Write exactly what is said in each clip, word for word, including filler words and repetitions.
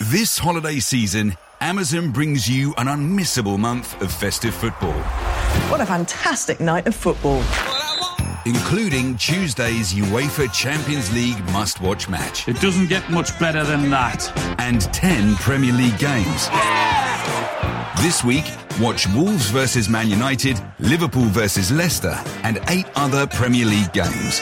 This holiday season, Amazon brings you an unmissable month of festive football. What a fantastic night of football. Including Tuesday's UEFA Champions League must-watch match. It doesn't get much better than that. And ten Premier League games. This week, watch Wolves versus Man United, Liverpool versus Leicester, and eight other Premier League games.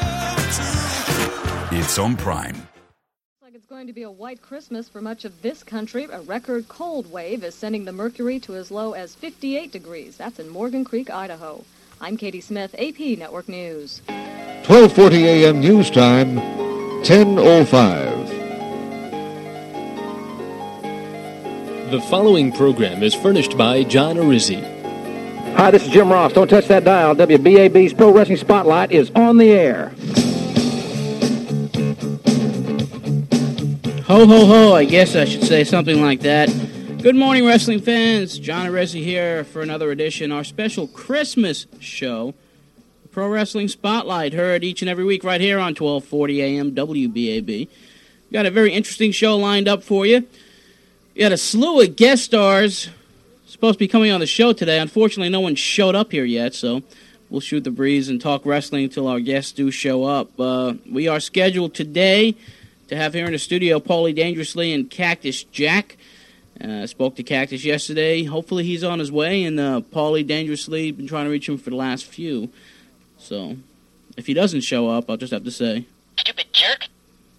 It's on Prime. It's going to be a white Christmas for much of this country. A record cold wave is sending the mercury to as low as fifty-eight degrees. That's in Morgan Creek, Idaho. I'm Katie Smith, A P Network News. twelve forty a.m. news time, ten oh five. The following program is furnished by John Arizzi. Hi, this is Jim Ross. Don't touch that dial. W B A B's Pro Wrestling Spotlight is on the air. Ho, ho, ho, I guess I should say something like that. Good morning, wrestling fans. John Arezzi here for another edition, our special Christmas show, Pro Wrestling Spotlight, heard each and every week right here on twelve forty a.m. W B A B. We've got a very interesting show lined up for you. We got a slew of guest stars supposed to be coming on the show today. Unfortunately, no one showed up here yet, so we'll shoot the breeze and talk wrestling until our guests do show up. Uh, we are scheduled today to have here in the studio Paulie Dangerously and Cactus Jack. I uh, spoke to Cactus yesterday. Hopefully he's on his way, and uh, Paulie Dangerously, been trying to reach him for the last few. So, if he doesn't show up, I'll just have to say, stupid jerk.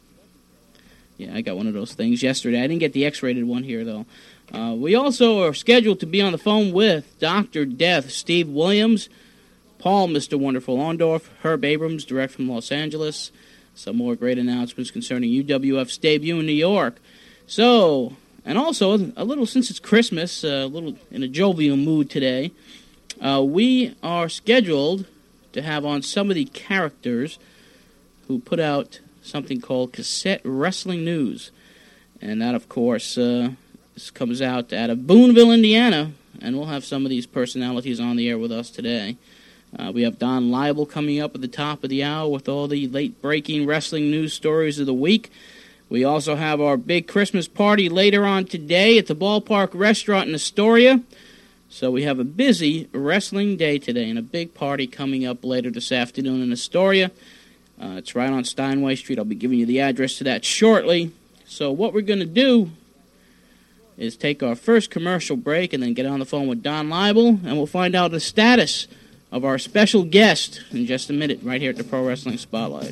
Yeah, I got one of those things yesterday. I didn't get the X-rated one here, though. Uh, we also are scheduled to be on the phone with Doctor Death, Steve Williams, Paul, Mister Wonderful Orndorff, Herb Abrams, direct from Los Angeles. Some more great announcements concerning U W F's debut in New York. So, and also, a little, since it's Christmas, a little in a jovial mood today, uh, we are scheduled to have on some of the characters who put out something called Cassette Wrestling News. And that, of course, uh, this comes out out of Boonville, Indiana, and we'll have some of these personalities on the air with us today. Uh, we have Don Liable coming up at the top of the hour with all the late-breaking wrestling news stories of the week. We also have our big Christmas party later on today at the Ballpark Restaurant in Astoria. So we have a busy wrestling day today and a big party coming up later this afternoon in Astoria. Uh, it's right on Steinway Street. I'll be giving you the address to that shortly. So what we're going to do is take our first commercial break and then get on the phone with Don Liable, and we'll find out the status of our special guest in just a minute, right here at the Pro Wrestling Spotlight.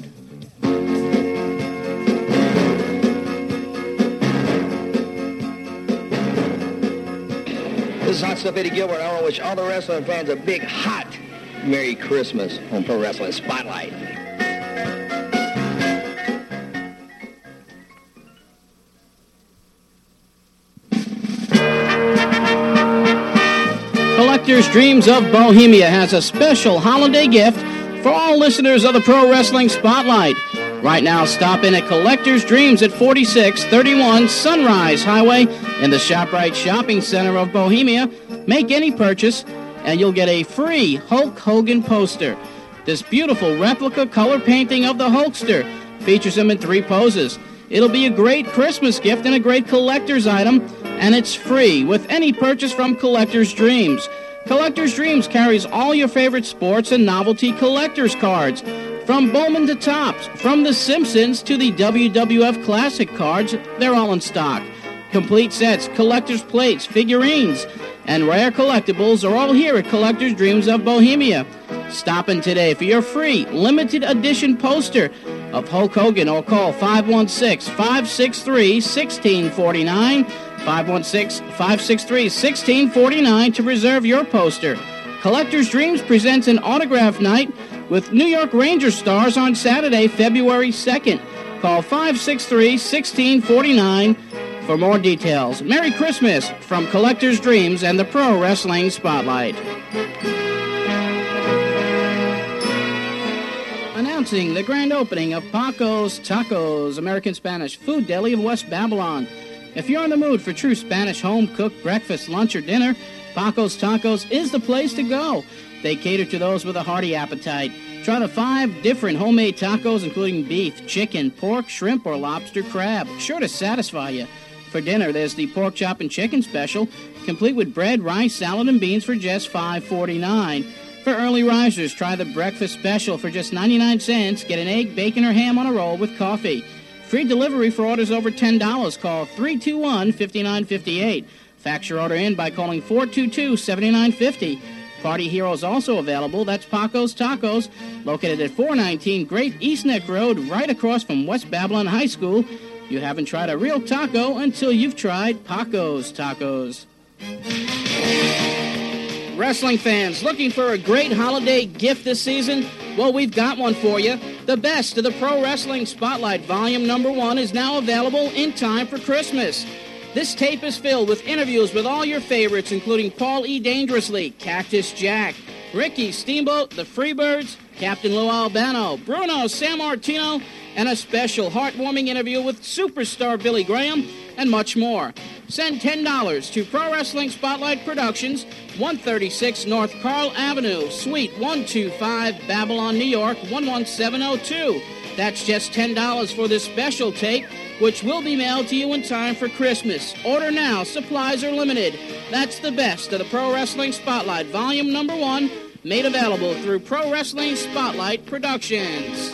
This is Hot Stuff Eddie Gilbert. I want to wish all the wrestling fans a big, hot Merry Christmas on Pro Wrestling Spotlight. Collector's Dreams of Bohemia has a special holiday gift for all listeners of the Pro Wrestling Spotlight. Right now, stop in at Collector's Dreams at forty-six thirty-one Sunrise Highway in the ShopRite Shopping Center of Bohemia. Make any purchase, and you'll get a free Hulk Hogan poster. This beautiful replica color painting of the Hulkster features him in three poses. It'll be a great Christmas gift and a great collector's item, and it's free with any purchase from Collector's Dreams. Collector's Dreams carries all your favorite sports and novelty collector's cards. From Bowman to Topps, from The Simpsons to the W W F Classic cards, they're all in stock. Complete sets, collector's plates, figurines, and rare collectibles are all here at Collector's Dreams of Bohemia. Stop in today for your free limited edition poster of Hulk Hogan, or call five one six, five six three, one six four nine, five one six, five six three, one six four nine to reserve your poster. Collector's Dreams presents an autograph night with New York Rangers stars on Saturday, February second. Call five six three, one six four nine for more details. Merry Christmas from Collector's Dreams and the Pro Wrestling Spotlight. Announcing the grand opening of Paco's Tacos, American Spanish food deli of West Babylon. If you're in the mood for true Spanish home-cooked breakfast, lunch, or dinner, Paco's Tacos is the place to go. They cater to those with a hearty appetite. Try the five different homemade tacos, including beef, chicken, pork, shrimp, or lobster crab. Sure to satisfy you. For dinner, there's the pork chop and chicken special, complete with bread, rice, salad, and beans for just five forty-nine. For early risers, try the breakfast special for just ninety-nine cents. Get an egg, bacon, or ham on a roll with coffee. Free delivery for orders over ten dollars. Call three two one, five nine five eight. Fax your order in by calling four two two, seven nine five zero. Party Heroes also available. That's Paco's Tacos, located at four nineteen Great East Neck Road, right across from West Babylon High School. You haven't tried a real taco until you've tried Paco's Tacos. Wrestling fans, looking for a great holiday gift this season? Well, we've got one for you. The best of the Pro Wrestling Spotlight Volume Number one is now available in time for Christmas. This tape is filled with interviews with all your favorites, including Paul E. Dangerously, Cactus Jack, Ricky Steamboat, the Freebirds, Captain Lou Albano, Bruno Sammartino, and a special heartwarming interview with superstar Billy Graham, and much more. Send ten dollars to Pro Wrestling Spotlight Productions, one thirty-six North Carl Avenue, Suite one two five, Babylon, New York, one one seven oh two. That's just ten dollars for this special tape, which will be mailed to you in time for Christmas. Order now. Supplies are limited. That's the best of the Pro Wrestling Spotlight Volume Number one, made available through Pro Wrestling Spotlight Productions.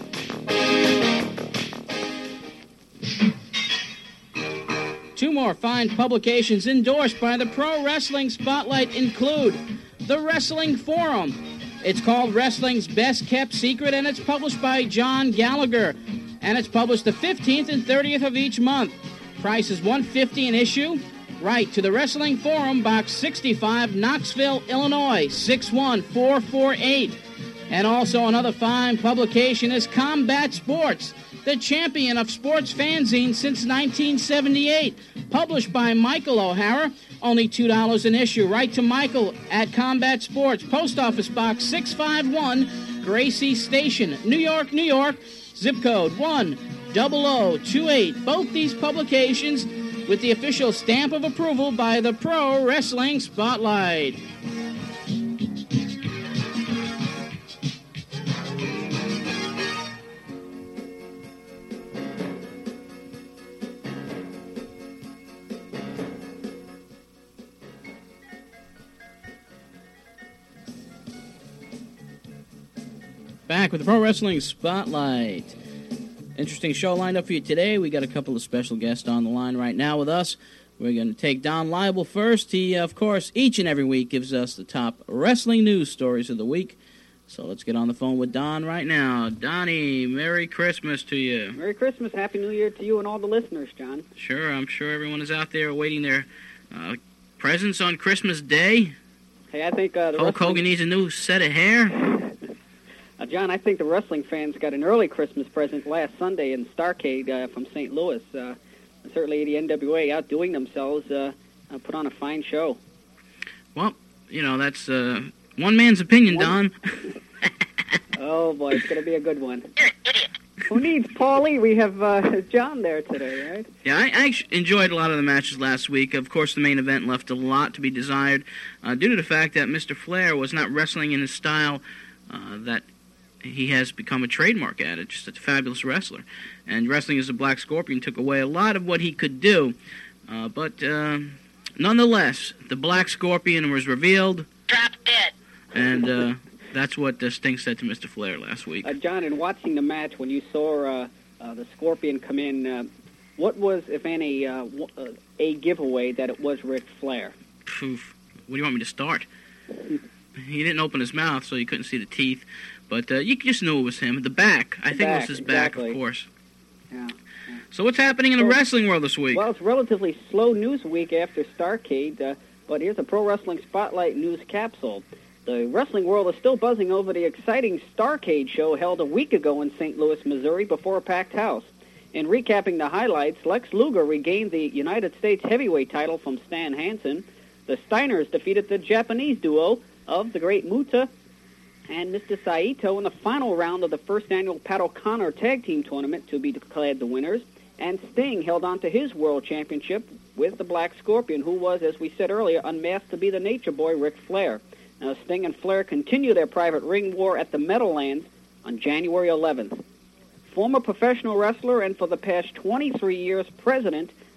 Two more fine publications endorsed by the Pro Wrestling Spotlight include The Wrestling Forum. It's called Wrestling's Best Kept Secret, and it's published by John Gallagher. And it's published the fifteenth and thirtieth of each month. Price is one dollar fifty an issue. Write to the Wrestling Forum, Box sixty-five, Knoxville, Illinois, six one four four eight. And also another fine publication is Combat Sports, the champion of sports fanzine since nineteen seventy-eight. Published by Michael O'Hara, only two dollars an issue. Write to Michael at Combat Sports, Post Office Box six five one, Gracie Station, New York, New York, zip code one zero zero two eight. Both these publications with the official stamp of approval by the Pro Wrestling Spotlight. Back with the Pro Wrestling Spotlight. Interesting show lined up for you today. We got a couple of special guests on the line right now with us. We're going to take Don Liable first. He, of course, each and every week gives us the top wrestling news stories of the week. So let's get on the phone with Don right now. Donnie, Merry Christmas to you. Merry Christmas, Happy New Year to you and all the listeners, John. Sure, I'm sure everyone is out there awaiting their uh, presents on Christmas Day. Hey, I think uh, the Hulk wrestling... Hogan needs a new set of hair. Uh, John, I think the wrestling fans got an early Christmas present last Sunday in Starrcade uh, from Saint Louis. Uh, certainly the N W A outdoing themselves, uh, uh, put on a fine show. Well, you know, that's uh, one man's opinion, one... Don. Oh, boy, it's going to be a good one. Who needs Paulie? We have uh, John there today, right? Yeah, I, I enjoyed a lot of the matches last week. Of course, the main event left a lot to be desired uh, due to the fact that Mister Flair was not wrestling in his style uh, that he has become a trademark at it, just a fabulous wrestler. And wrestling as a Black Scorpion took away a lot of what he could do. Uh, but uh, nonetheless, the Black Scorpion was revealed. Drop dead. And uh, that's what uh, Sting said to Mister Flair last week. Uh, John, in watching the match, when you saw uh, uh, the Scorpion come in, uh, what was, if any, uh, a giveaway that it was Ric Flair? Poof. What do you want me to start? He didn't open his mouth, so you couldn't see the teeth. But uh, you just knew it was him. The back. I the think back, it was his exactly. back, of course. Yeah, yeah. So what's happening in the so, wrestling world this week? Well, it's a relatively slow news week after Starrcade, uh, but here's a Pro Wrestling Spotlight news capsule. The wrestling world is still buzzing over the exciting Starrcade show held a week ago in Saint Louis, Missouri, before a packed house. In recapping the highlights, Lex Luger regained the United States heavyweight title from Stan Hansen. The Steiners defeated the Japanese duo of the Great Muta and Mister Saito in the final round of the first annual Pat O'Connor Tag Team Tournament to be declared the winners. And Sting held on to his world championship with the Black Scorpion, who was, as we said earlier, unmasked to be the Nature Boy, Ric Flair. Now, Sting and Flair continue their private ring war at the Meadowlands on January eleventh. Former professional wrestler and for the past twenty-three years president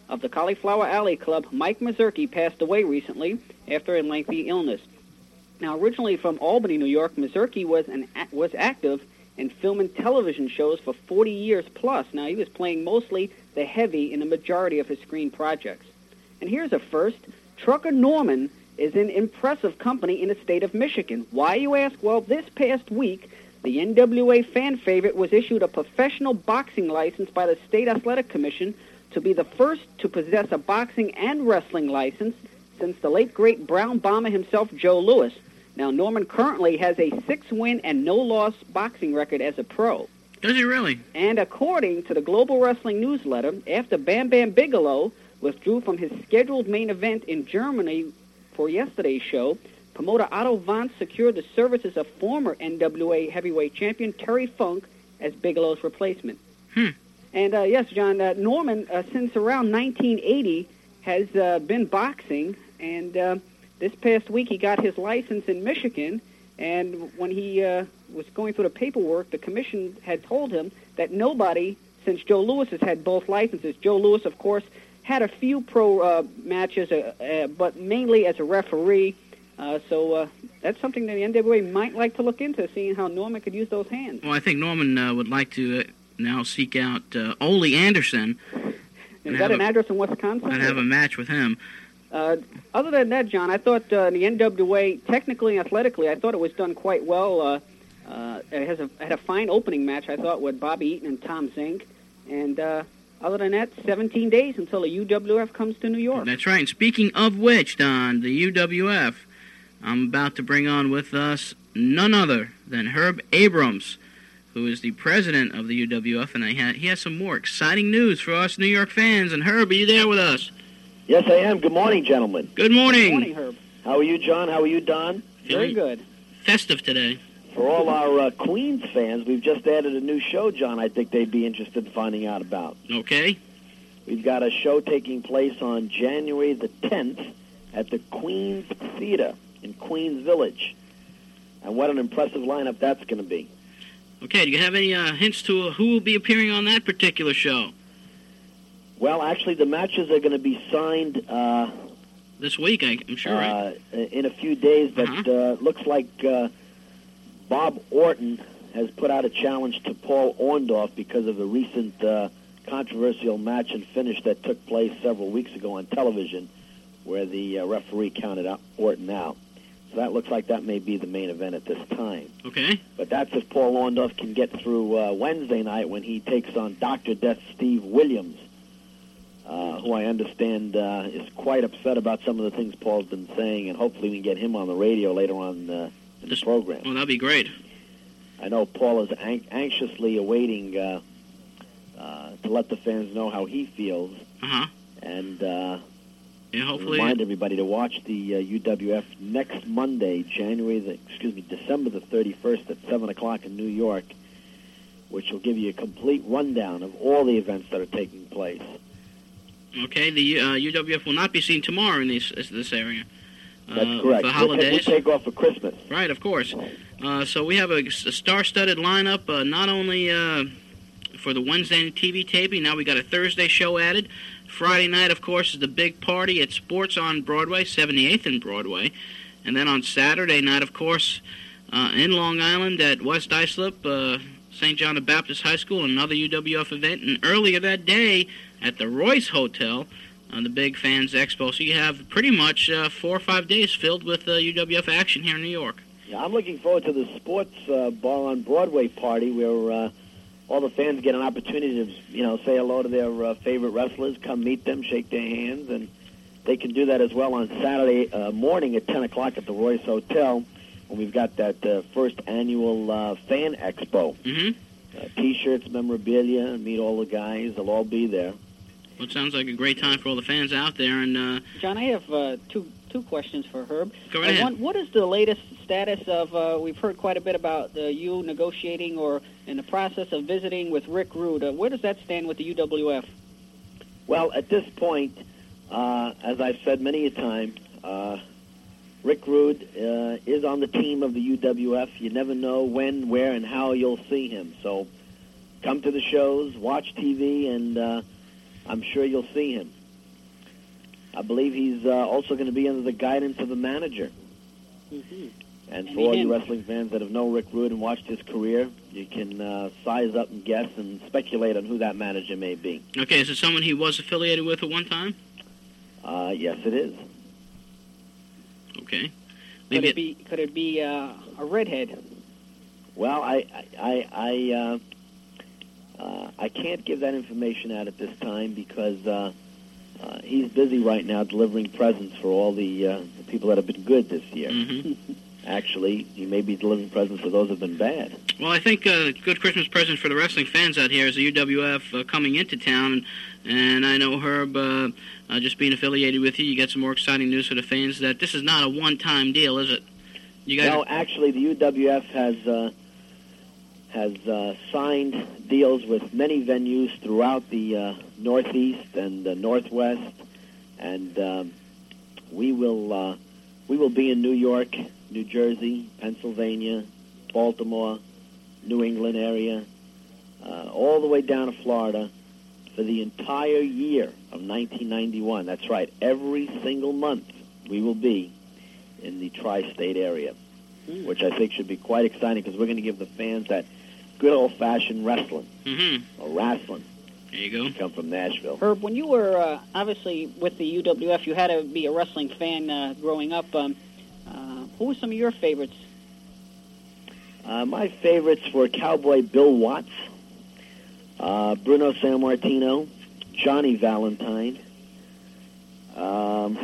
of the Cauliflower Alley Club, Mike Mazurki, passed away recently after a lengthy illness. Now, originally from Albany, New York, Mazurki was an was active in film and television shows for forty years plus. Now, he was playing mostly the heavy in the majority of his screen projects. And here's a first. Trucker Norman is in impressive company in the state of Michigan. Why, you ask? Well, this past week, the N W A fan favorite was issued a professional boxing license by the State Athletic Commission to be the first to possess a boxing and wrestling license since the late, great Brown Bomber himself, Joe Louis. Now, Norman currently has a six-win and no-loss boxing record as a pro. Does he really? And according to the Global Wrestling Newsletter, after Bam Bam Bigelow withdrew from his scheduled main event in Germany for yesterday's show, promoter Otto Vance secured the services of former N W A heavyweight champion Terry Funk as Bigelow's replacement. Hmm. And, uh, yes, John, uh, Norman, uh, since around nineteen eighty, has uh, been boxing, and uh, this past week he got his license in Michigan, and when he uh, was going through the paperwork, the commission had told him that nobody, since Joe Louis has had both licenses, Joe Louis, of course, had a few pro uh, matches, uh, uh, but mainly as a referee. Uh, so uh, that's something that the N W A might like to look into, seeing how Norman could use those hands. Well, I think Norman uh, would like to uh, now seek out uh, Ole Anderson. Is that an address in Wisconsin? I'd have a match with him. Uh, other than that, John, I thought uh, the N W A, technically and athletically, I thought it was done quite well. Uh, uh, it has a, had a fine opening match, I thought, with Bobby Eaton and Tom Zink. And uh, other than that, seventeen days until the U W F comes to New York. That's right. And speaking of which, Don, the U W F, I'm about to bring on with us none other than Herb Abrams, who is the president of the U W F, and I ha- he has some more exciting news for us New York fans. And Herb, are you there with us? Yes, I am. Good morning, gentlemen. Good morning. Good morning, Herb. How are you, John? How are you, Don? Very good. Festive today. For all our uh, Queens fans, we've just added a new show, John, I think they'd be interested in finding out about. Okay. We've got a show taking place on January the tenth at the Queens Theater in Queens Village. And what an impressive lineup that's going to be. Okay, do you have any uh, hints to uh, who will be appearing on that particular show? Well, actually, the matches are going to be signed uh, this week, I, I'm sure, uh, right? in a few days, but Uh-huh. uh, looks like uh, Bob Orton has put out a challenge to Paul Orndorff because of a recent uh, controversial match and finish that took place several weeks ago on television where the uh, referee counted out Orton out. So that looks like that may be the main event at this time. Okay. But that's if Paul Orndorff can get through uh, Wednesday night when he takes on Doctor Death Steve Williams, uh, who I understand uh, is quite upset about some of the things Paul's been saying, and hopefully we can get him on the radio later on uh, in This, the program. Well, that'd be great. I know Paul is an- anxiously awaiting uh, uh, to let the fans know how he feels, Uh-huh. and uh, Yeah, hopefully. remind everybody to watch the uh, U W F next Monday, January the excuse me, December the thirty-first at seven o'clock in New York, which will give you a complete rundown of all the events that are taking place. Okay, the uh, U W F will not be seen tomorrow in this this area. That's uh, correct. For We holidays. take off for Christmas. Right, of course. Uh, so we have a, a star-studded lineup, uh, not only uh, for the Wednesday T V taping, now we got a Thursday show added. Friday night, of course, is the big party at Sports on Broadway, seventy-eighth and Broadway. And then on Saturday night, of course, uh, in Long Island at West Islip, uh, Saint John the Baptist High School, another U W F event. And earlier that day at the Royce Hotel, on the Big Fans Expo. So you have pretty much uh, four or five days filled with uh, U W F action here in New York. Yeah, I'm looking forward to the Sports uh, Bar on Broadway party where uh, all the fans get an opportunity to, you know, say hello to their uh, favorite wrestlers, come meet them, shake their hands, and they can do that as well on Saturday uh, morning at ten o'clock at the Royce Hotel when we've got that uh, first annual uh, Fan Expo. Mm-hmm. Uh, T-shirts, memorabilia, meet all the guys. They'll all be there. Well, it sounds like a great time for all the fans out there. And uh, John, I have uh, two two questions for Herb. Go right uh, ahead. One, what is the latest status of? Uh, we've heard quite a bit about uh, you negotiating or in the process of visiting with Rick Rude. Uh, where does that stand with the U W F? Well, at this point, uh, as I've said many a time, uh, Rick Rude uh, is on the team of the U W F. You never know when, where, and how you'll see him. So come to the shows, watch T V, and uh, I'm sure you'll see him. I believe he's uh, also going to be under the guidance of the manager. Mm-hmm. And And for all he you did. wrestling fans that have known Rick Rude and watched his career, you can uh, size up and guess and speculate on who that manager may be. Okay, is it someone he was affiliated with at one time? Uh, yes, it is. Okay. Could Maybe it be? Could it be uh, a redhead? Well, I I I uh, uh, I can't give that information out at this time because uh, uh, he's busy right now delivering presents for all the, uh, the people that have been good this year. Mm-hmm. Actually, he may be delivering presents for those that have been bad. Well, I think a good Christmas present for the wrestling fans out here is the U W F uh, coming into town, and, and I know Herb, uh, uh, just being affiliated with you, you get some more exciting news for the fans that this is not a one-time deal, is it? You guys No, actually, the U W F has uh, has uh, signed deals with many venues throughout the uh, Northeast and the Northwest, and um, we will uh, we will be in New York, New Jersey, Pennsylvania, Baltimore, New England area, uh, all the way down to Florida for the entire year of nineteen ninety-one. That's right. Every single month we will be in the tri-state area, Mm. which I think should be quite exciting because we're going to give the fans that good old-fashioned wrestling Mm-hmm. or wrestling. There you go. Come from Nashville. Herb, when you were uh, obviously with the U W F, you had to be a wrestling fan uh, growing up. Um, uh, who were some of your favorites? Uh, my favorites were Cowboy Bill Watts, uh, Bruno Sammartino, Johnny Valentine. Um,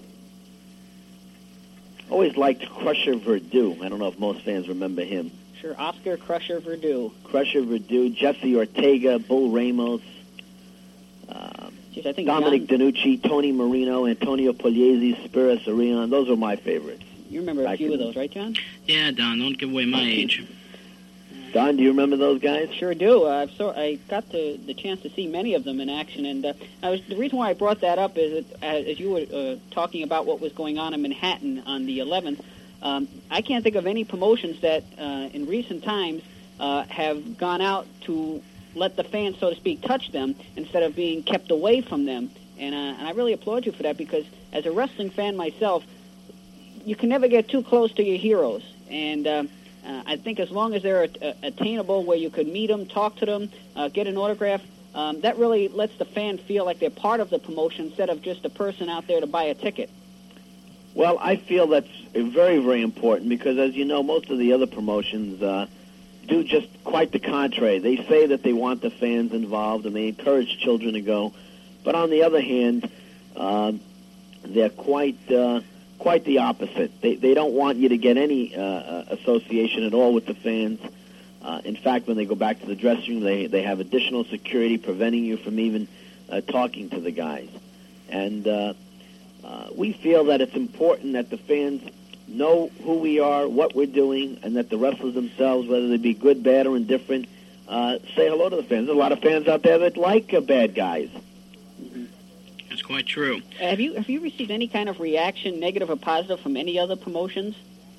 always liked Crusher Verdue. I don't know if most fans remember him. Sure, Oscar Crusher Verdue. Crusher Verdue, Jesse Ortega, Bull Ramos, um, Jeez, I think Dominic John, DiNucci, Tony Marino, Antonio Pugliese, Spiros Arion. Those are my favorites. you remember a back few in of the- those, right, John? Yeah, Don, don't give away my age. Don, do you remember those guys? Sure do. Uh, so I got the the chance to see many of them in action, and uh, I was the reason why I brought that up is that, uh, as you were uh, talking about what was going on in Manhattan on the eleventh. Um, I can't think of any promotions that uh, in recent times uh, have gone out to let the fans, so to speak, touch them instead of being kept away from them. And, uh, and I really applaud you for that because as a wrestling fan myself, you can never get too close to your heroes. And uh, uh, I think as long as they're uh, attainable where you could meet them, talk to them, uh, get an autograph, um, that really lets the fan feel like they're part of the promotion instead of just a person out there to buy a ticket. Well, I feel that's very, very important because, as you know, most of the other promotions uh, do just quite the contrary. They say that they want the fans involved and they encourage children to go. But on the other hand, uh, they're quite uh, quite the opposite. They, they don't want you to get any uh, association at all with the fans. Uh, in fact, when they go back to the dressing room, they, they have additional security preventing you from even uh, talking to the guys. And uh, uh, we feel that it's important that the fans know who we are, what we're doing, and that the wrestlers themselves, whether they be good, bad, or indifferent, uh, say hello to the fans. There's a lot of fans out there that like uh, bad guys. That's quite true. Have you have you received any kind of reaction, negative or positive, from any other promotions?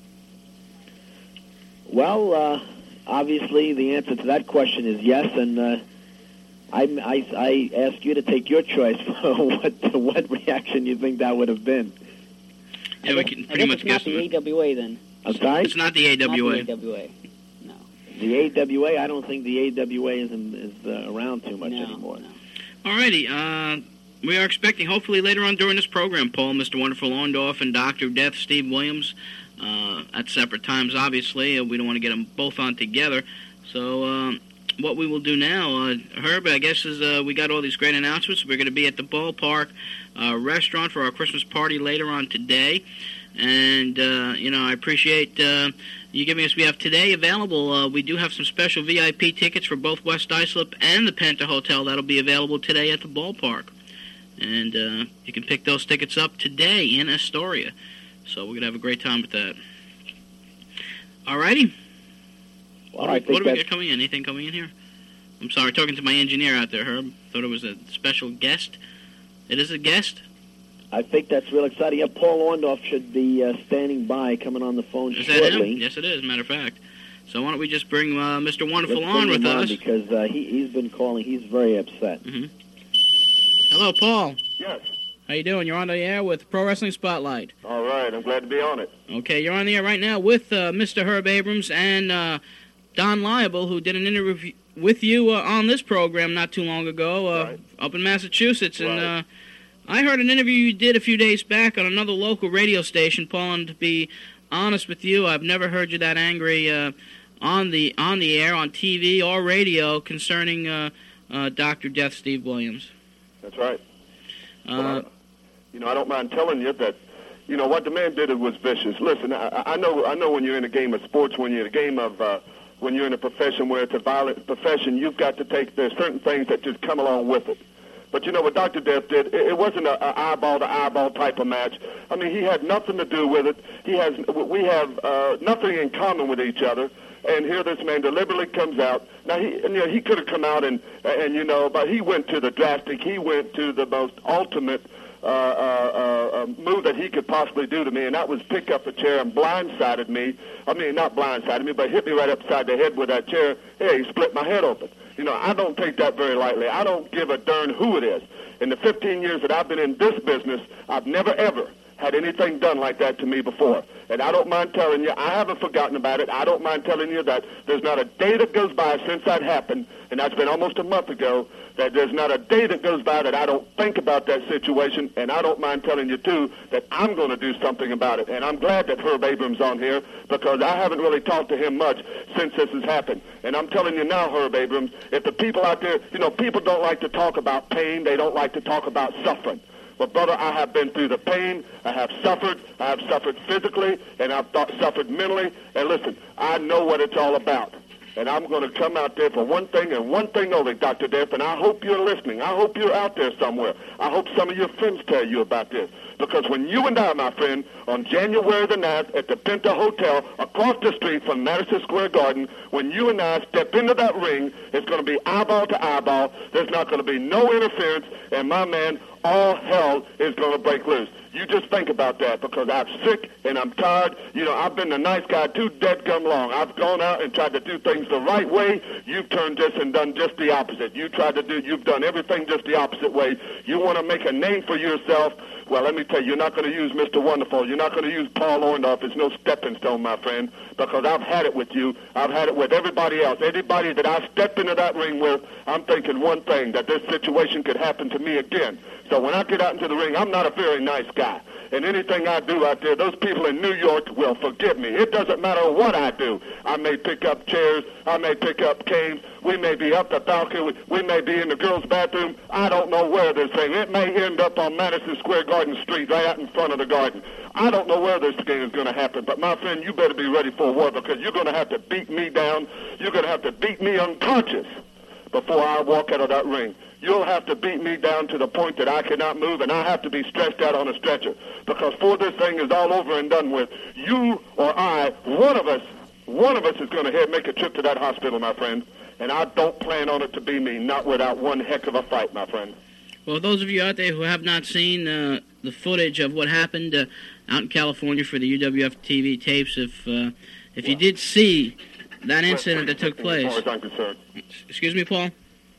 Well, uh, obviously, the answer to that question is yes, and uh, I, I, I ask you to take your choice for what what reaction you think that would have been. Yeah, we can pretty I guess much it's guess not the it. A W A then. I'm sorry? It's not the A W A. Not the A W A. No. The A W A, I don't think the A W A is, in, is uh, around too much No, anymore. no. Alrighty, uh, we are expecting, hopefully later on during this program, Paul, Mister Wonderful Orndorff, and Doctor Death, Steve Williams, uh, at separate times, obviously. Uh, we don't want to get them both on together. So um, what we will do now, uh, Herb, I guess, is uh, we got all these great announcements. We're going to be at the Ballpark uh, restaurant for our Christmas party later on today. And, uh, you know, I appreciate uh, you giving us, we have today available, uh, we do have some special V I P tickets for both West Islip and the Penta Hotel. That'll be available today at the Ballpark. And uh, you can pick those tickets up today in Astoria. So we're going to have a great time with that. All righty. Well, what I do, think what do we that's- got coming in? Anything coming in here? I'm sorry, talking to my engineer out there, Herb. Thought it was a special guest. It is a guest? I think that's real exciting. Yeah, Paul Orndorff should be uh, standing by, coming on the phone Is that shortly. him? Yes, it is, matter of fact. So why don't we just bring uh, Mister Wonderful Let's on bring with him on us? because uh, he, he's been calling. He's very upset. Mm-hmm. Hello, Paul. Yes. How you doing? You're on the air with Pro Wrestling Spotlight. All right, I'm glad to be on it. Okay, you're on the air right now with uh, Mister Herb Abrams and uh, Don Liable, who did an interview with you uh, on this program not too long ago uh, right. up in Massachusetts. And right. uh, I heard an interview you did a few days back on another local radio station, Paul, and to be honest with you, I've never heard you that angry uh, on the on the air, on T V or radio concerning uh, uh, Doctor Death Steve Williams. That's right. Uh, well, You know, I don't mind telling you that, you know, what the man did was vicious. Listen, I, I know I know when you're in a game of sports, when you're in a game of, uh, when you're in a profession where it's a violent profession, you've got to take, there's certain things that just come along with it. But, you know, what Doctor Death did, it, it wasn't an eyeball-to-eyeball type of match. I mean, he had nothing to do with it. He has, we have uh, nothing in common with each other. And here this man deliberately comes out. Now, he, you know, he could have come out and, and, you know, but he went to the drastic, he went to the most ultimate Uh, uh, uh, move that he could possibly do to me, and that was pick up a chair and blindsided me. I mean, not blindsided me, but hit me right upside the head with that chair. Hey, he split my head open. You know, I don't take that very lightly. I don't give a darn who it is. In the fifteen years that I've been in this business, I've never, ever had anything done like that to me before. And I don't mind telling you, I haven't forgotten about it. I don't mind telling you that there's not a day that goes by since that happened, and that's been almost a month ago, that there's not a day that goes by that I don't think about that situation, and I don't mind telling you, too, that I'm going to do something about it. And I'm glad that Herb Abrams on here, because I haven't really talked to him much since this has happened. And I'm telling you now, Herb Abrams, if the people out there, you know, people don't like to talk about pain. They don't like to talk about suffering. But, brother, I have been through the pain. I have suffered. I have suffered physically, and I've thought, suffered mentally. And listen, I know what it's all about. And I'm going to come out there for one thing and one thing only, Doctor Death, and I hope you're listening. I hope you're out there somewhere. I hope some of your friends tell you about this. Because when you and I, my friend, on January the ninth at the Pinta Hotel across the street from Madison Square Garden, when you and I step into that ring, it's going to be eyeball to eyeball. There's not going to be no interference, and my man, all hell is going to break loose. You just think about that, because I'm sick and I'm tired. You know, I've been the nice guy too dead-gum long. I've gone out and tried to do things the right way. You've turned just and done just the opposite. You tried to do, you've done everything just the opposite way. You want to make a name for yourself. Well, let me tell you, you're not going to use Mister Wonderful. You're not going to use Paul Orndorff. It's no stepping stone, my friend, because I've had it with you. I've had it with everybody else. Anybody that I step into that ring with, I'm thinking one thing, that this situation could happen to me again. So when I get out into the ring, I'm not a very nice guy. And anything I do out there, those people in New York will forgive me. It doesn't matter what I do. I may pick up chairs. I may pick up canes. We may be up the balcony. We, we may be in the girls' bathroom. I don't know where this thing. It may end up on Madison Square Garden Street, right out in front of the garden. I don't know where this game is going to happen. But, my friend, you better be ready for war, because you're going to have to beat me down. You're going to have to beat me unconscious before I walk out of that ring. You'll have to beat me down to the point that I cannot move, and I have to be stretched out on a stretcher. Because before this thing is all over and done with, you or I, one of us, one of us is going to head make a trip to that hospital, my friend. And I don't plan on it to be me, not without one heck of a fight, my friend. Well, those of you out there who have not seen uh, the footage of what happened uh, out in California for the U W F T V tapes, if uh, if you did see that incident that took place... As far as I'm concerned. Excuse me, Paul?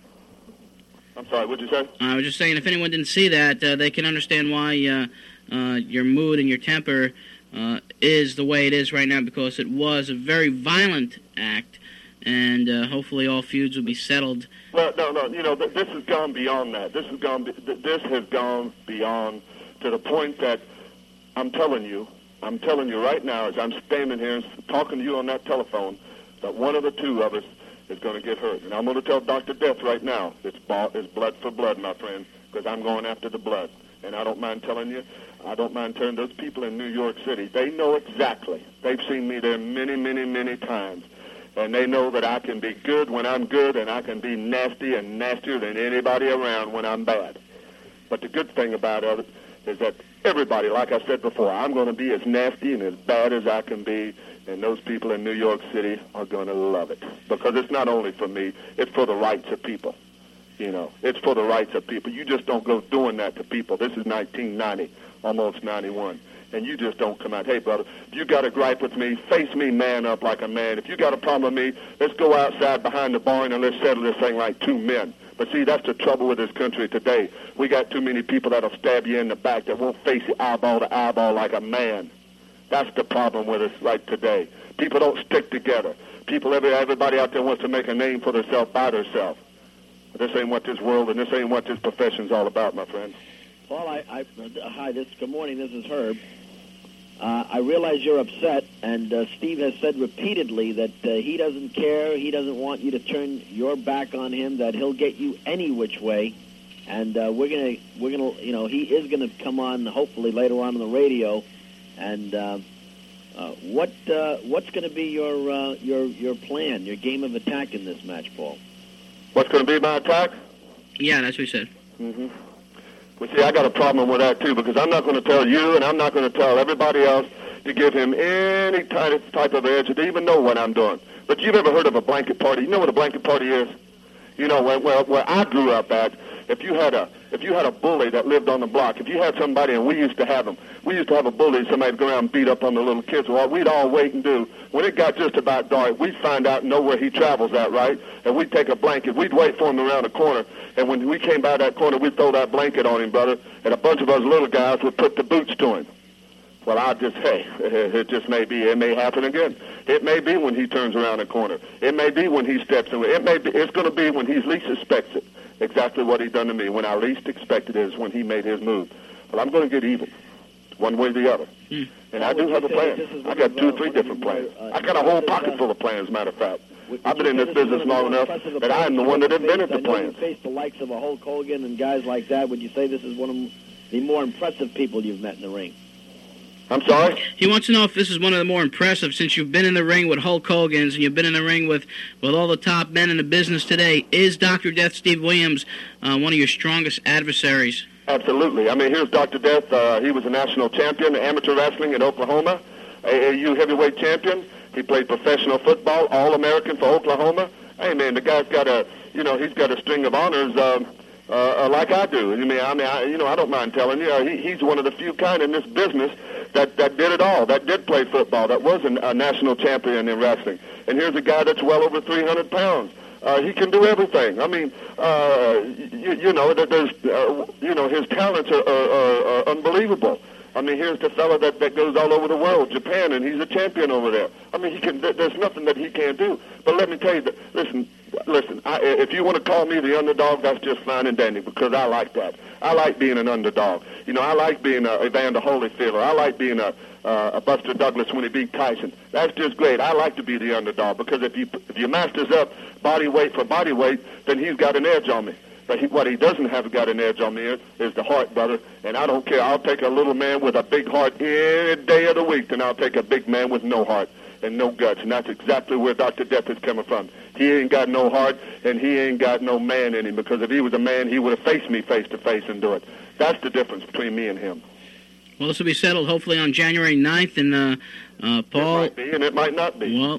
I'm sorry, what'd you say? I was just saying, if anyone didn't see that, uh, they can understand why uh, uh, your mood and your temper uh, is the way it is right now, because it was a very violent act, and uh, hopefully all feuds will be settled. Well, no, no, you know, th- this has gone beyond that. This has gone, be- th- this has gone beyond to the point that I'm telling you, I'm telling you right now, as I'm standing here and talking to you on that telephone, that one of the two of us is going to get hurt. And I'm going to tell Doctor Death right now, it's, ball, it's blood for blood, my friend, because I'm going after the blood. And I don't mind telling you, I don't mind telling those people in New York City, they know exactly. They've seen me there many, many, many times. And they know that I can be good when I'm good, and I can be nasty and nastier than anybody around when I'm bad. But the good thing about it is that everybody, like I said before, I'm going to be as nasty and as bad as I can be, and those people in New York City are going to love it. Because it's not only for me, it's for the rights of people. You know, it's for the rights of people. You just don't go doing that to people. This is nineteen ninety, almost ninety-one. And you just don't come out, hey, brother, if you got a gripe with me, face me man up like a man. If you got a problem with me, let's go outside behind the barn and let's settle this thing like two men. But see, that's the trouble with this country today. We got too many people that'll stab you in the back that won't face you eyeball to eyeball like a man. That's the problem with us right today. People don't stick together. People, every, everybody out there wants to make a name for themselves by themselves. This ain't what this world and this ain't what this profession's all about, my friend. Paul, I, I uh, hi, this good morning. This is Herb. Uh, I realize you're upset, and uh, Steve has said repeatedly that uh, he doesn't care. He doesn't want you to turn your back on him. That he'll get you any which way, and uh, we're gonna, we're gonna, you know, he is gonna come on hopefully later on on the radio, and uh, uh, what, uh, what's gonna be your, uh, your, your plan, your game of attack in this match, Paul? What's gonna be my attack? Yeah, that's what he said. Mm-hmm. Well, see, I got a problem with that, too, because I'm not going to tell you and I'm not going to tell everybody else to give him any type type of edge or to even know what I'm doing. But you've ever heard of a blanket party? You know what a blanket party is? You know, where, where, where I grew up at, if you had a if you had a bully that lived on the block, if you had somebody, and we used to have them, we used to have a bully, somebody would go around and beat up on the little kids. Well, we'd all wait and do. When it got just about dark, we'd find out and know where he travels at, right? And we'd take a blanket. We'd wait for him around the corner. And when we came by that corner, we'd throw that blanket on him, brother, and a bunch of us little guys would put the boots to him. Well, I just, hey, it just may be. It may happen again. It may be when he turns around the corner. It may be when he steps in. It may be. It's going to be when he least expects it. Exactly what he done to me. When I least expected it is when he made his move. Well, I'm going to get even, one way or the other. Hmm. And I do have a plan. I got two or three different plans. I got a whole pocket full of plans, matter of fact. I've been in this business long enough that I am the one that invented the plans. You face the likes of a Hulk Hogan and guys like that. Would you say this is one of the more impressive people you've met in the ring? I'm sorry? He wants to know if this is one of the more impressive, since you've been in the ring with Hulk Hogan's and you've been in the ring with, with all the top men in the business today. Is Doctor Death Steve Williams uh, one of your strongest adversaries? Absolutely. I mean, here's Doctor Death. Uh, he was a national champion, amateur wrestling in Oklahoma, A A U heavyweight champion. He played professional football, All-American for Oklahoma. Hey, man, the guy's got a, you know, he's got a string of honors uh, uh, like I do. I mean, I mean, I, you know, I don't mind telling you, uh, he, he's one of the few kind in this business that, that did it all, that did play football, that was an, a national champion in wrestling. And here's a guy that's well over three hundred pounds. Uh, he can do everything. I mean, uh, you, you know, that there's, uh, you know, his talents are, are, are, are unbelievable. I mean, here's the fellow that, that goes all over the world, Japan, and he's a champion over there. I mean, he can. There's nothing that he can't do. But let me tell you, that, listen, listen. I, if you want to call me the underdog, that's just fine and dandy, because I like that. I like being an underdog. You know, I like being a Evander Holyfield. I like being a, uh, a Buster Douglas when he beat Tyson. That's just great. I like to be the underdog, because if you if your master's up body weight for body weight, then he's got an edge on me. But he, what he doesn't have got an edge on me is, is the heart, brother. And I don't care. I'll take a little man with a big heart any day of the week, and I'll take a big man with no heart and no guts. And that's exactly where Doctor Death is coming from. He ain't got no heart, and he ain't got no man in him, because if he was a man, he would have faced me face-to-face and do it. That's the difference between me and him. Well, this will be settled hopefully on January ninth, and uh, uh, Paul... It might be, and it might not be. Well...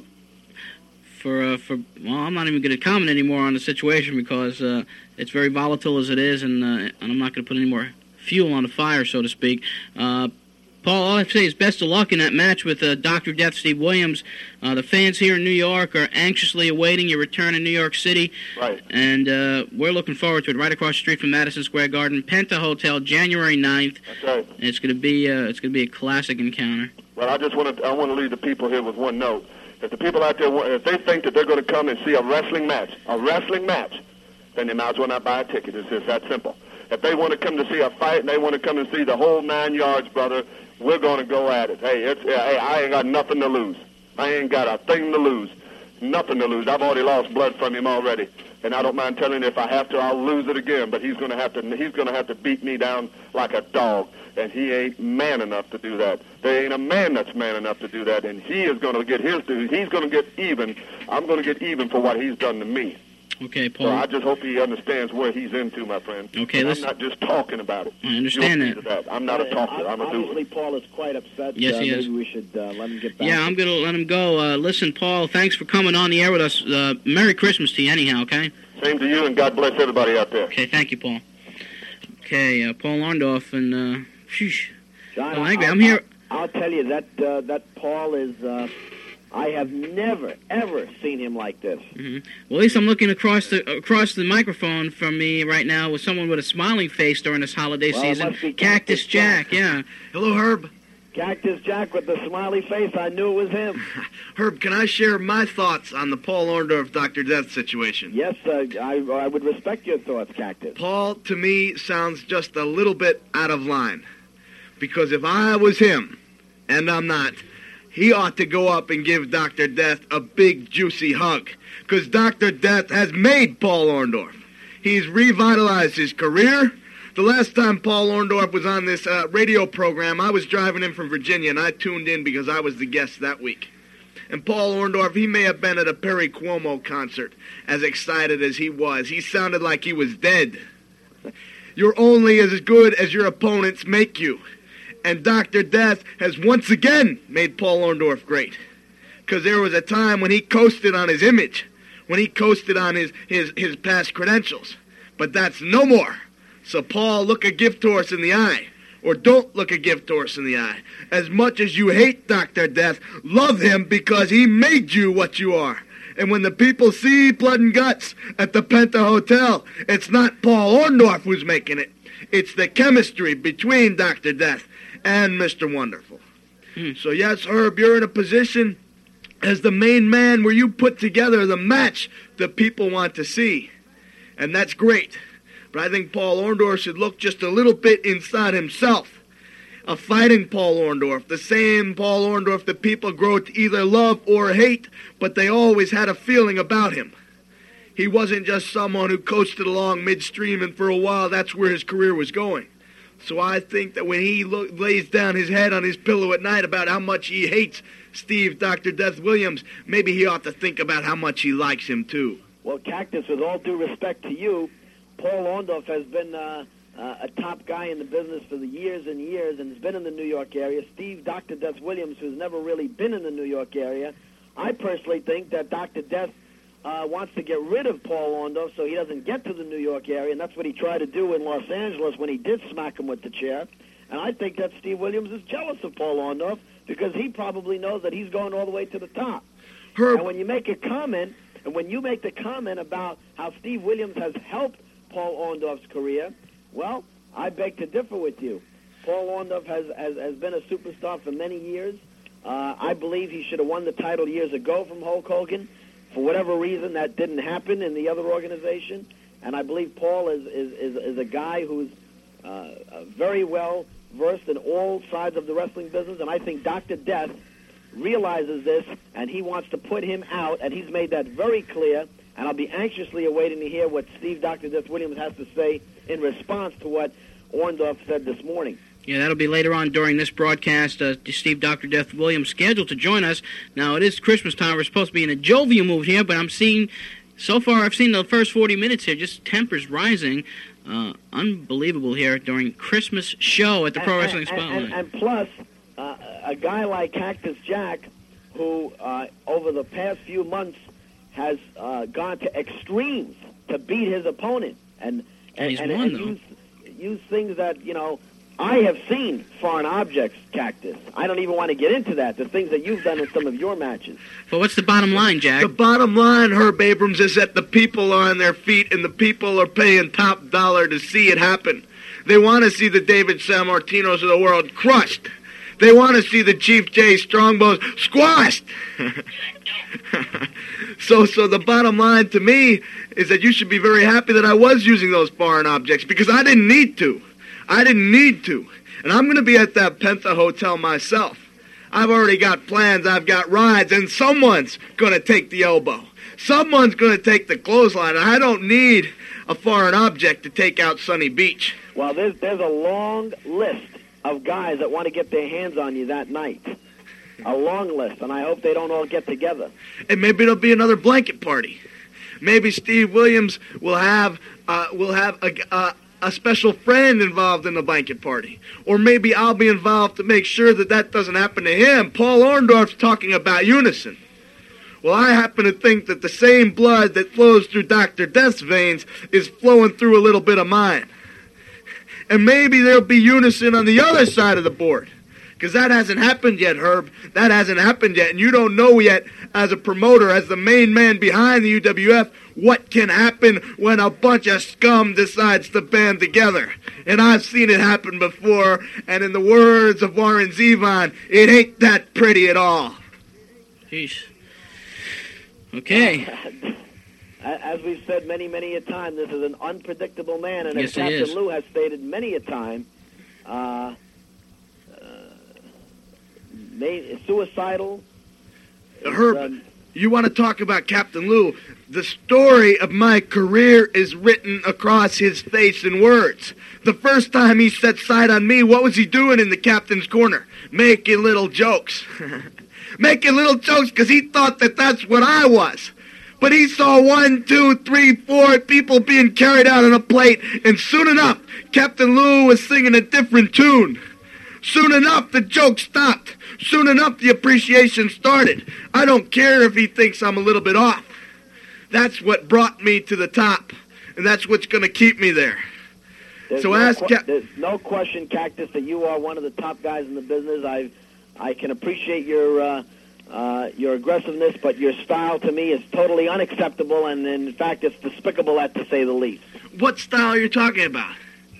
For, uh, for well, I'm not even going to comment anymore on the situation, because uh, it's very volatile as it is, and, uh, and I'm not going to put any more fuel on the fire, so to speak. Uh, Paul, all I have to say is best of luck in that match with uh, Doctor Death Steve Williams. Uh, the fans here in New York are anxiously awaiting your return in New York City. Right. And uh, we're looking forward to it. Right across the street from Madison Square Garden, Penta Hotel, January ninth. That's right. And it's going to be uh, it's going to be a classic encounter. Well, I just want to I want to leave the people here with one note. If the people out there, if they think that they're going to come and see a wrestling match, a wrestling match, then they might as well not buy a ticket. It's just that simple. If they want to come to see a fight and they want to come and see the whole nine yards, brother, we're going to go at it. Hey, it's, hey, I ain't got nothing to lose. I ain't got a thing to lose. Nothing to lose. I've already lost blood from him already, and I don't mind telling you, if I have to, I'll lose it again. But he's going to have to. He's going to have to beat me down like a dog, and he ain't man enough to do that. There ain't a man that's man enough to do that, and he is going to get his due. He's going to get even. I'm going to get even for what he's done to me. Okay, Paul. So I just hope he understands where he's into, my friend. Okay, and let's... I'm not just talking about it. I understand that. that. I'm not a talker. I'm a doer. Obviously, Paul is quite upset. Yes, uh, he is. Maybe we should uh, let him get back. Yeah, I'm going to let him go. Uh, listen, Paul, thanks for coming on the air with us. Uh, Merry Christmas to you anyhow, okay? Same to you, and God bless everybody out there. Okay, thank you, Paul. Okay, uh, Paul Orndorff, and, uh, sheesh. John, oh, I'll, I'm here. I'll, I'll tell you, that uh, that Paul is... Uh, I have never, ever seen him like this. Mm-hmm. Well, at least I'm looking across the across the microphone from me right now with someone with a smiling face during this holiday well, season. Cactus, Cactus Jack, Jack, yeah. Hello, Herb. Cactus Jack with the smiley face. I knew it was him. Herb, can I share my thoughts on the Paul Orndorff Doctor Death situation? Yes, uh, I, I would respect your thoughts, Cactus. Paul, to me, sounds just a little bit out of line. Because if I was him, and I'm not, he ought to go up and give Doctor Death a big, juicy hug. Because Doctor Death has made Paul Orndorff. He's revitalized his career. The last time Paul Orndorff was on this uh, radio program, I was driving in from Virginia, and I tuned in because I was the guest that week. And Paul Orndorff, he may have been at a Perry Cuomo concert, as excited as he was. He sounded like he was dead. You're only as good as your opponents make you. And Doctor Death has once again made Paul Orndorff great. Because there was a time when he coasted on his image, when he coasted on his, his, his past credentials. But that's no more. So, Paul, look a gift horse in the eye. Or don't look a gift horse in the eye. As much as you hate Doctor Death, love him because he made you what you are. And when the people see Blood and Guts at the Penta Hotel, it's not Paul Orndorff who's making it. It's the chemistry between Doctor Death and Mister Wonderful. Hmm. So, yes, Herb, you're in a position as the main man where you put together the match that people want to see. And that's great. But I think Paul Orndorff should look just a little bit inside himself. A fighting Paul Orndorff, the same Paul Orndorff that people grow to either love or hate, but they always had a feeling about him. He wasn't just someone who coasted along midstream, and for a while that's where his career was going. So I think that when he lo- lays down his head on his pillow at night about how much he hates Steve Doctor Death Williams, maybe he ought to think about how much he likes him too. Well, Cactus, with all due respect to you, Paul Orndorff has been uh, uh, a top guy in the business for the years and years and has been in the New York area. Steve Doctor Death Williams, who's never really been in the New York area, I personally think that Doctor Death uh, wants to get rid of Paul Orndorff so he doesn't get to the New York area, and that's what he tried to do in Los Angeles when he did smack him with the chair. And I think that Steve Williams is jealous of Paul Orndorff because he probably knows that he's going all the way to the top. Herb. And when you make a comment, and when you make the comment about how Steve Williams has helped Paul Orndorff's career, well, I beg to differ with you. Paul Orndorff has, has, has been a superstar for many years. Uh, I believe he should have won the title years ago from Hulk Hogan. For whatever reason, that didn't happen in the other organization. And I believe Paul is, is, is, is a guy who's uh, uh, very well versed in all sides of the wrestling business. And I think Doctor Death realizes this, and he wants to put him out, and he's made that very clear. And I'll be anxiously awaiting to hear what Steve Doctor Death Williams has to say in response to what Orndorff said this morning. Yeah, that'll be later on during this broadcast. Uh, Steve Doctor Death Williams scheduled to join us. Now, it is Christmas time. We're supposed to be in a jovial mood here, but I'm seeing, so far I've seen the first forty minutes here, just tempers rising. Uh, unbelievable here during Christmas show at the and, Pro Wrestling and, Spotlight. And, and plus, uh, a guy like Cactus Jack, who uh, over the past few months has uh, gone to extremes to beat his opponent, and and, he's and, won, and though. use, use things that, you know, I have seen foreign objects, Cactus. I don't even want to get into that, the things that you've done in some of your matches. But what's the bottom line, Jack? The bottom line, Herb Abrams, is that the people are on their feet and the people are paying top dollar to see it happen. They want to see the David Sammartinos of the world crushed. They want to see the Chief J Strongbows squashed. so so the bottom line to me is that you should be very happy that I was using those foreign objects because I didn't need to. I didn't need to. And I'm going to be at that Penta Hotel myself. I've already got plans. I've got rides. And someone's going to take the elbow. Someone's going to take the clothesline. And I don't need a foreign object to take out Sunny Beach. Well, there's, there's a long list of guys that want to get their hands on you that night. A long list. And I hope they don't all get together. And maybe it'll be another blanket party. Maybe Steve Williams will have uh, will have a... Uh, a special friend involved in the blanket party. Or maybe I'll be involved to make sure that that doesn't happen to him. Paul Orndorff's talking about unison. Well, I happen to think that the same blood that flows through Doctor Death's veins is flowing through a little bit of mine. And maybe there'll be unison on the other side of the board. Because that hasn't happened yet, Herb. That hasn't happened yet. And you don't know yet, as a promoter, as the main man behind the U W F, what can happen when a bunch of scum decides to band together. And I've seen it happen before, and in the words of Warren Zevon, it ain't that pretty at all. Jeez. Okay. As we've said many, many a time, this is an unpredictable man, and yes, as Captain Lou has stated many a time, uh, uh, made, suicidal. Herb, um, you want to talk about Captain Lou? The story of my career is written across his face in words. The first time he set sight on me, what was he doing in the captain's corner? Making little jokes. Making little jokes because he thought that that's what I was. But he saw one, two, three, four people being carried out on a plate, and soon enough, Captain Lou was singing a different tune. Soon enough, the joke stopped. Soon enough, the appreciation started. I don't care if he thinks I'm a little bit off. That's what brought me to the top, and that's what's going to keep me there. There's so no ask qu- Cap- There's no question, Cactus, that you are one of the top guys in the business. I I can appreciate your uh, uh, your aggressiveness, but your style to me is totally unacceptable, and in fact, it's despicable, at to say the least. What style are you talking about?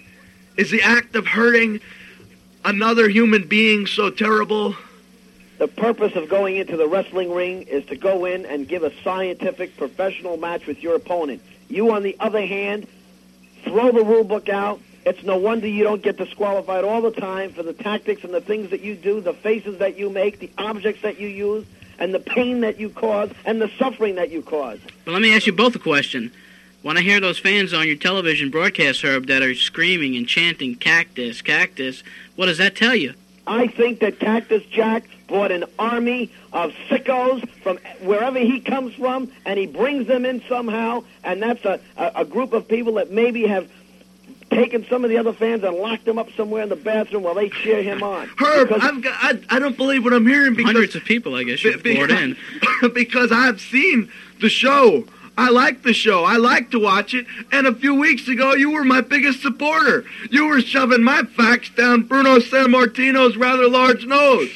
Is the act of hurting another human being so terrible? The purpose of going into the wrestling ring is to go in and give a scientific, professional match with your opponent. You, on the other hand, throw the rule book out. It's no wonder you don't get disqualified all the time for the tactics and the things that you do, the faces that you make, the objects that you use, and the pain that you cause, and the suffering that you cause. But let me ask you both a question. When I hear those fans on your television broadcast, Herb, that are screaming and chanting cactus, cactus, what does that tell you? I think that Cactus Jack brought an army of sickos from wherever he comes from, and he brings them in somehow, and that's a, a, a group of people that maybe have taken some of the other fans and locked them up somewhere in the bathroom while they cheer him on. Herb, I've got, I, I don't believe what I'm hearing. Because, Hundreds of people, I guess, you've brought in. Because I've seen the show. I like the show. I like to watch it. And a few weeks ago, you were my biggest supporter. You were shoving my facts down Bruno Sammartino's rather large nose.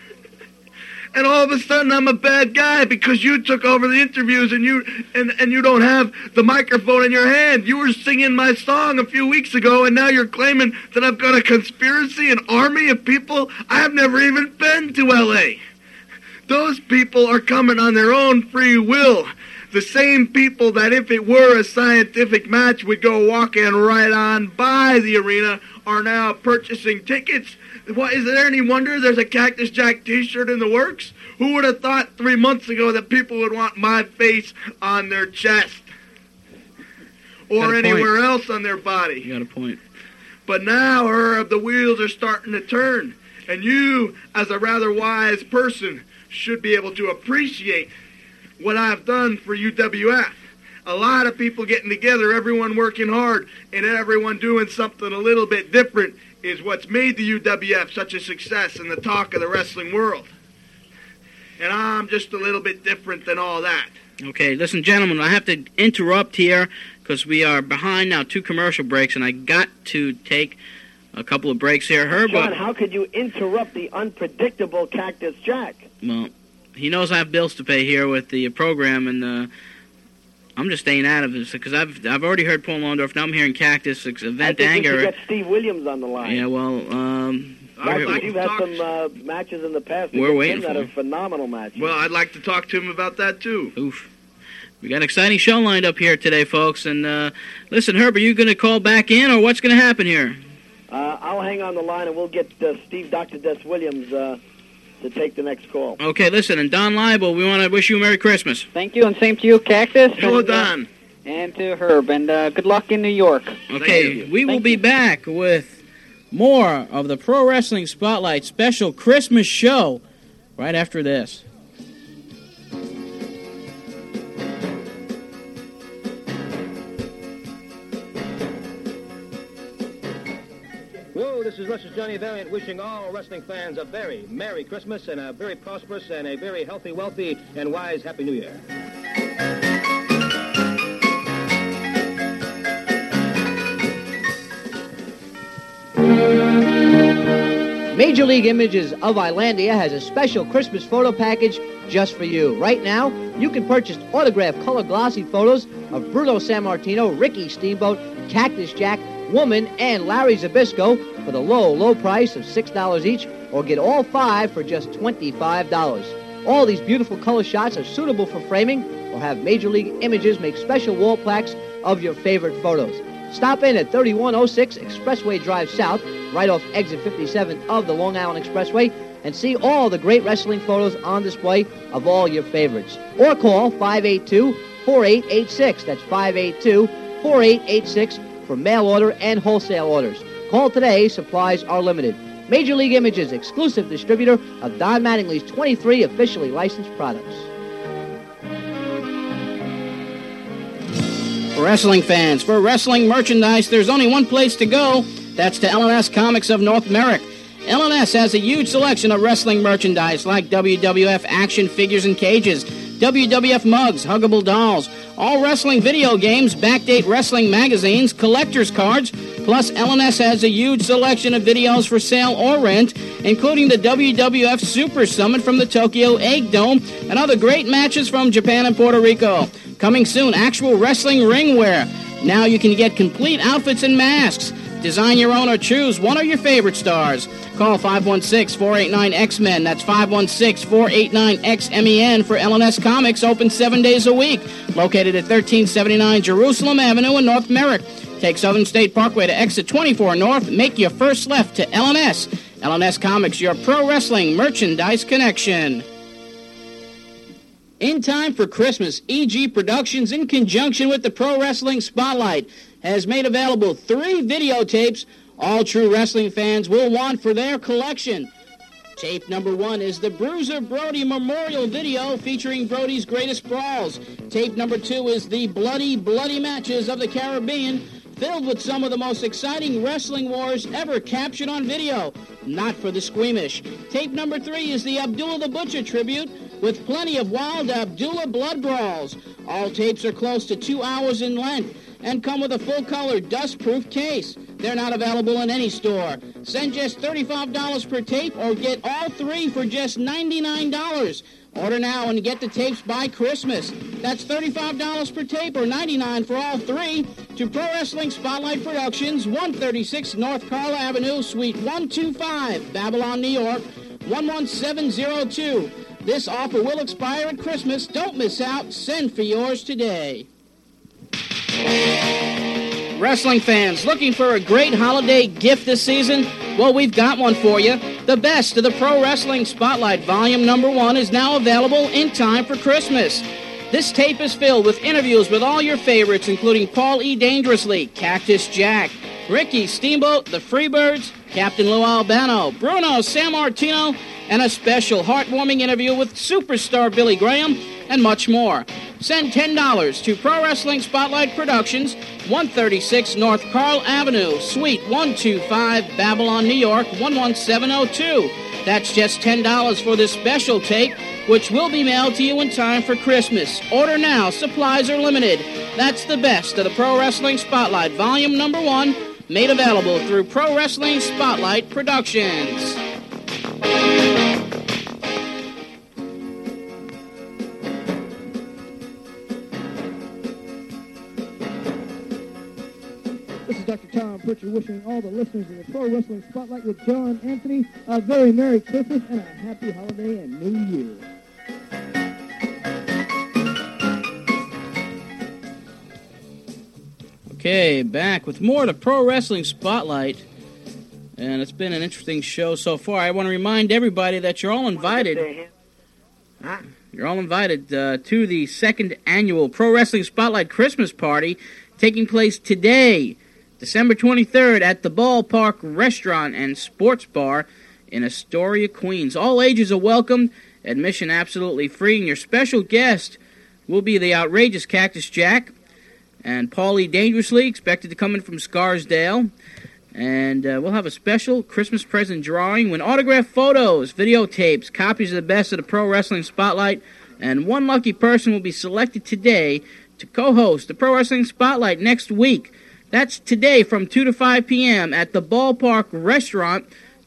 And all of a sudden, I'm a bad guy because you took over the interviews and you and, and you don't have the microphone in your hand. You were singing my song a few weeks ago, and now you're claiming that I've got a conspiracy, an army of people. I've never even been to L A. Those people are coming on their own free will. The same people that if it were a scientific match would go walking right on by the arena are now purchasing tickets. What, is there any wonder there's a Cactus Jack t-shirt in the works? Who would have thought three months ago that people would want my face on their chest? Or anywhere point. else on their body? You got a point. But now, Herb, the wheels are starting to turn. And you, as a rather wise person, should be able to appreciate what I've done for U W F. A lot of people getting together, everyone working hard, and everyone doing something a little bit different is what's made the U W F such a success and the talk of the wrestling world. And I'm just a little bit different than all that. Okay, listen, gentlemen, I have to interrupt here because we are behind now two commercial breaks, and I got to take a couple of breaks here. Herb, John, how could you interrupt the unpredictable Cactus Jack? Well, he knows I have bills to pay here with the program, and uh, I'm just staying out of this because I've I've already heard Paul Landorf. Now I'm hearing Cactus, Event I think Anger. we should get Steve Williams on the line. Yeah, well, um, I'd like you've to had talk- some uh, matches in the past. We're against waiting him for that him. are phenomenal matches. Well, I'd like to talk to him about that, too. Oof. We got an exciting show lined up here today, folks. And uh, listen, Herb, are you going to call back in, or what's going to happen here? Uh, I'll hang on the line, and we'll get uh, Steve Doctor Des Williams uh, to take the next call. Okay, listen, and Don Leibel, we want to wish you a Merry Christmas. Thank you, and same to you, Cactus. Hello, and, uh, Don. and to Herb, and uh, good luck in New York. Okay, we will Thank be you. back with more of the Pro Wrestling Spotlight special Christmas show right after this. Hello, this is Russia's Johnny Valiant wishing all wrestling fans a very Merry Christmas and a very prosperous and a very healthy, wealthy, and wise Happy New Year. Major League Images of Islandia has a special Christmas photo package just for you. Right now, you can purchase autographed color glossy photos of Bruno Sammartino, Ricky Steamboat, Cactus Jack, Woman, and Larry Zabisco for the low, low price of six dollars each, or get all five for just twenty-five dollars. All these beautiful color shots are suitable for framing or have Major League Images make special wall plaques of your favorite photos. Stop in at thirty-one oh six Expressway Drive South, right off exit fifty-seven of the Long Island Expressway, and see all the great wrestling photos on display of all your favorites. Or call five eight two, four eight eight six. That's five eight two, four eight eight six for mail order and wholesale orders. Call today. Supplies are limited. Major League Images, exclusive distributor of Don Mattingly's twenty-three officially licensed products. For wrestling fans, for wrestling merchandise, there's only one place to go. That's to L and S Comics of North Merrick. L and S has a huge selection of wrestling merchandise like W W F action figures and cages, W W F mugs, huggable dolls, all wrestling video games, backdate wrestling magazines, collector's cards, plus L and S has a huge selection of videos for sale or rent, including the W W F Super Summit from the Tokyo Egg Dome and other great matches from Japan and Puerto Rico. Coming soon, actual wrestling ring wear. Now you can get complete outfits and masks. Design your own or choose one of your favorite stars. Call five one six, four eight nine, X M E N. That's five one six, four eight nine, X M E N for L and S Comics, open seven days a week. Located at thirteen seventy-nine Jerusalem Avenue in North Merrick. Take Southern State Parkway to exit twenty-four North. Make your first left to L and S. L and S Comics, your pro wrestling merchandise connection. In time for Christmas, E G Productions, in conjunction with the Pro Wrestling Spotlight, has made available three videotapes all true wrestling fans will want for their collection. Tape number one is the Bruiser Brody Memorial Video featuring Brody's greatest brawls. Tape number two is the Bloody, Bloody Matches of the Caribbean, filled with some of the most exciting wrestling wars ever captured on video, not for the squeamish. Tape number three is the Abdullah the Butcher tribute, with plenty of wild Abdullah blood brawls. All tapes are close to two hours in length and come with a full-color, dust-proof case. They're not available in any store. Send just thirty-five dollars per tape or get all three for just ninety-nine dollars. Order now and get the tapes by Christmas. That's thirty-five dollars per tape or ninety-nine dollars for all three to Pro Wrestling Spotlight Productions, one thirty-six North Carl Avenue, Suite one twenty-five, Babylon, New York, one one seven zero two. This offer will expire at Christmas. Don't miss out. Send for yours today. Wrestling fans, looking for a great holiday gift this season? Well, we've got one for you. The best of the Pro Wrestling Spotlight Volume Number One is now available in time for Christmas. This tape is filled with interviews with all your favorites, including Paul E. Dangerously, Cactus Jack, Ricky Steamboat, the Freebirds, Captain Lou Albano, Bruno Sammartino, and a special heartwarming interview with superstar Billy Graham, and much more. Send ten dollars to Pro Wrestling Spotlight Productions, one thirty-six North Carl Avenue, Suite one twenty-five, Babylon, New York, one one seven zero two. That's just ten dollars for this special tape, which will be mailed to you in time for Christmas. Order now. Supplies are limited. That's the best of the Pro Wrestling Spotlight Volume Number One, made available through Pro Wrestling Spotlight Productions. This is Doctor Tom Pritchard wishing all the listeners of the Pro Wrestling Spotlight with John Anthony a very Merry Christmas and a Happy Holiday and New Year. Okay, back with more of the Pro Wrestling Spotlight. And it's been an interesting show so far. I want to remind everybody that you're all invited. You're all invited uh, to the second annual Pro Wrestling Spotlight Christmas Party taking place today, December twenty-third, at the Ballpark Restaurant and Sports Bar in Astoria, Queens. All ages are welcome, admission absolutely free, and your special guest will be the outrageous Cactus Jack and Paulie Dangerously, expected to come in from Scarsdale. And uh, we'll have a special Christmas present drawing, win autographed photos, videotapes, copies of the best of the Pro Wrestling Spotlight, and one lucky person will be selected today to co-host the Pro Wrestling Spotlight next week. That's today from two to five p.m. at the Ballpark Restaurant,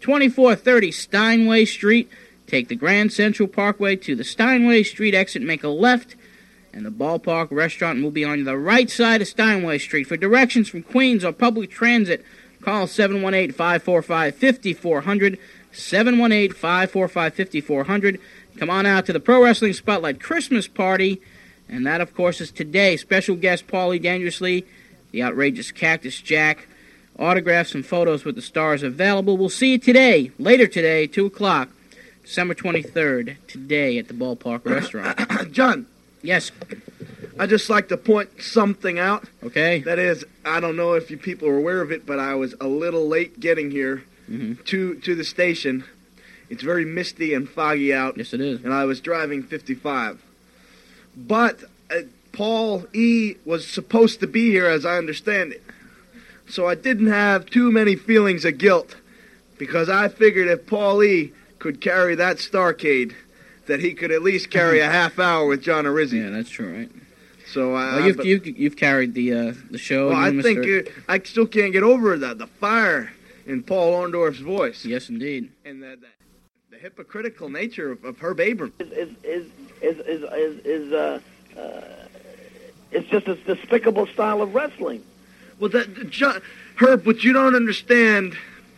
twenty-four thirty Steinway Street. Take the Grand Central Parkway to the Steinway Street exit, make a left, and the Ballpark Restaurant will be on the right side of Steinway Street. For directions from Queens or public transit, call seven one eight, five four five, five four zero zero, seven one eight, five four five, five four zero zero. Come on out to the Pro Wrestling Spotlight Christmas Party, and that, of course, is today. Special guest Paulie Dangerously, the outrageous Cactus Jack, autographs and photos with the stars available. We'll see you today, later today, two o'clock, December twenty-third, today at the Ballpark Restaurant. John. Yes. I'd just like to point something out. Okay. That is, I don't know if you people are aware of it, but I was a little late getting here mm-hmm. to to the station. It's very misty and foggy out. Yes, it is. And I was driving fifty-five. But uh, Paul E. was supposed to be here, as I understand it. So I didn't have too many feelings of guilt, because I figured if Paul E. could carry that Starcade, that he could at least carry a half hour with John Arizzi. Yeah, that's true, right? So uh, well, you've, but, you've you've carried the uh, the show. Well, I you, think Mister uh, I still can't get over the the fire in Paul Orndorff's voice. Yes, indeed. And the the, the hypocritical nature of, of Herb Abrams is is is is is is, is uh, uh, it's just a despicable style of wrestling. Well, that John, Herb, what you don't understand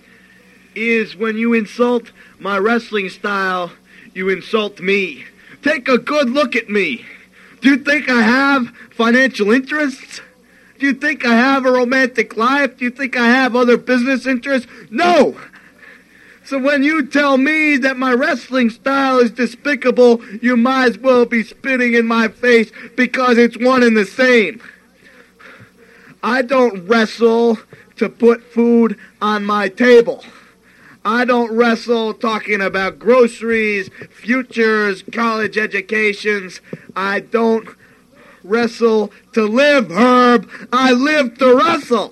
is when you insult my wrestling style, you insult me. Take a good look at me. Do you think I have financial interests? Do you think I have a romantic life? Do you think I have other business interests? No! So when you tell me that my wrestling style is despicable, you might as well be spitting in my face, because it's one and the same. I don't wrestle to put food on my table. I don't wrestle talking about groceries, futures, college educations. I don't wrestle to live, Herb. I live to wrestle.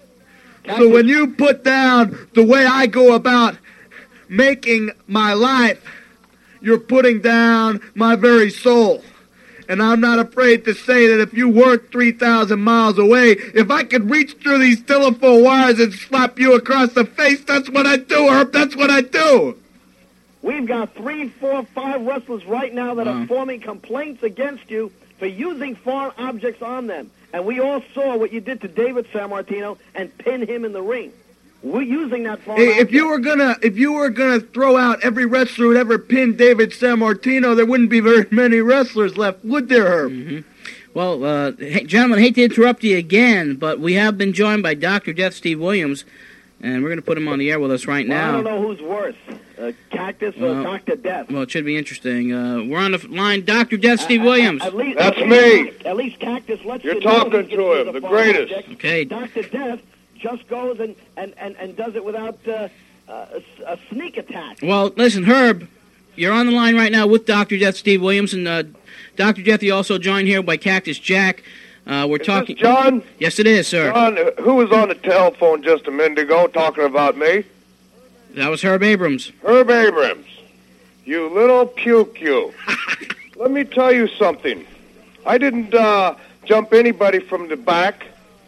So when you put down the way I go about making my life, you're putting down my very soul. And I'm not afraid to say that if you weren't three thousand miles away, if I could reach through these telephone wires and slap you across the face, that's what I do, Herb. That's what I do. We've got three, four, five wrestlers right now that Uh-huh. are forming complaints against you for using foreign objects on them. And we all saw what you did to David Sammartino and pin him in the ring. We're using that foreign Hey, if object. you were gonna, if you were gonna throw out every wrestler who'd ever pinned David Sammartino, there wouldn't be very many wrestlers left, would there, Herb? Mm-hmm. Well, uh, hey, gentlemen, I hate to interrupt you again, but we have been joined by Doctor Death Steve Williams, and we're going to put him on the air with us right Well, now. I don't know who's worse, uh, Cactus or Well, Doctor Death. Well, it should be interesting. Uh, we're on the line, Doctor Death Steve Williams. At, at least, That's at me. Least, at least Cactus lets You're you know talking he to uses him, a the foreign greatest. object. Okay. Doctor Death just goes and, and, and, and does it without uh, uh, a, a sneak attack. Well, listen, Herb, you're on the line right now with Doctor Death Steve Williams, and uh, Doctor Death, you also joined here by Cactus Jack. Uh, we're Is talking. this John? Yes, it is, sir. John, who was on the telephone just a minute ago talking about me? That was Herb Abrams. Herb Abrams. You little puke, you. Let me tell you something. I didn't uh, jump anybody from the back.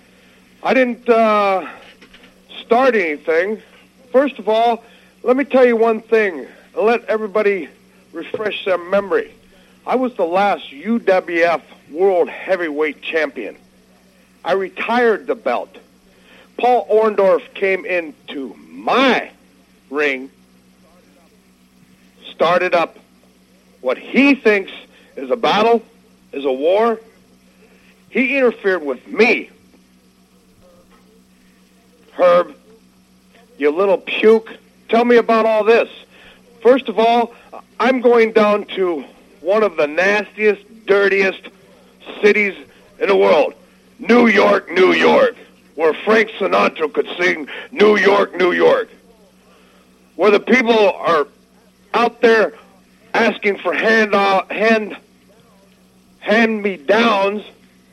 I didn't uh, start anything. First of all, let me tell you one thing. And let everybody refresh their memory. I was the last U W F World Heavyweight Champion. I retired the belt. Paul Orndorff came into my ring, started up what he thinks is a battle, is a war. He interfered with me. Herb, you little puke, tell me about all this. First of all, I'm going down to one of the nastiest, dirtiest cities in the world, New York, New York, where Frank Sinatra could sing New York, New York, where the people are out there asking for hand uh, hand hand-me-downs.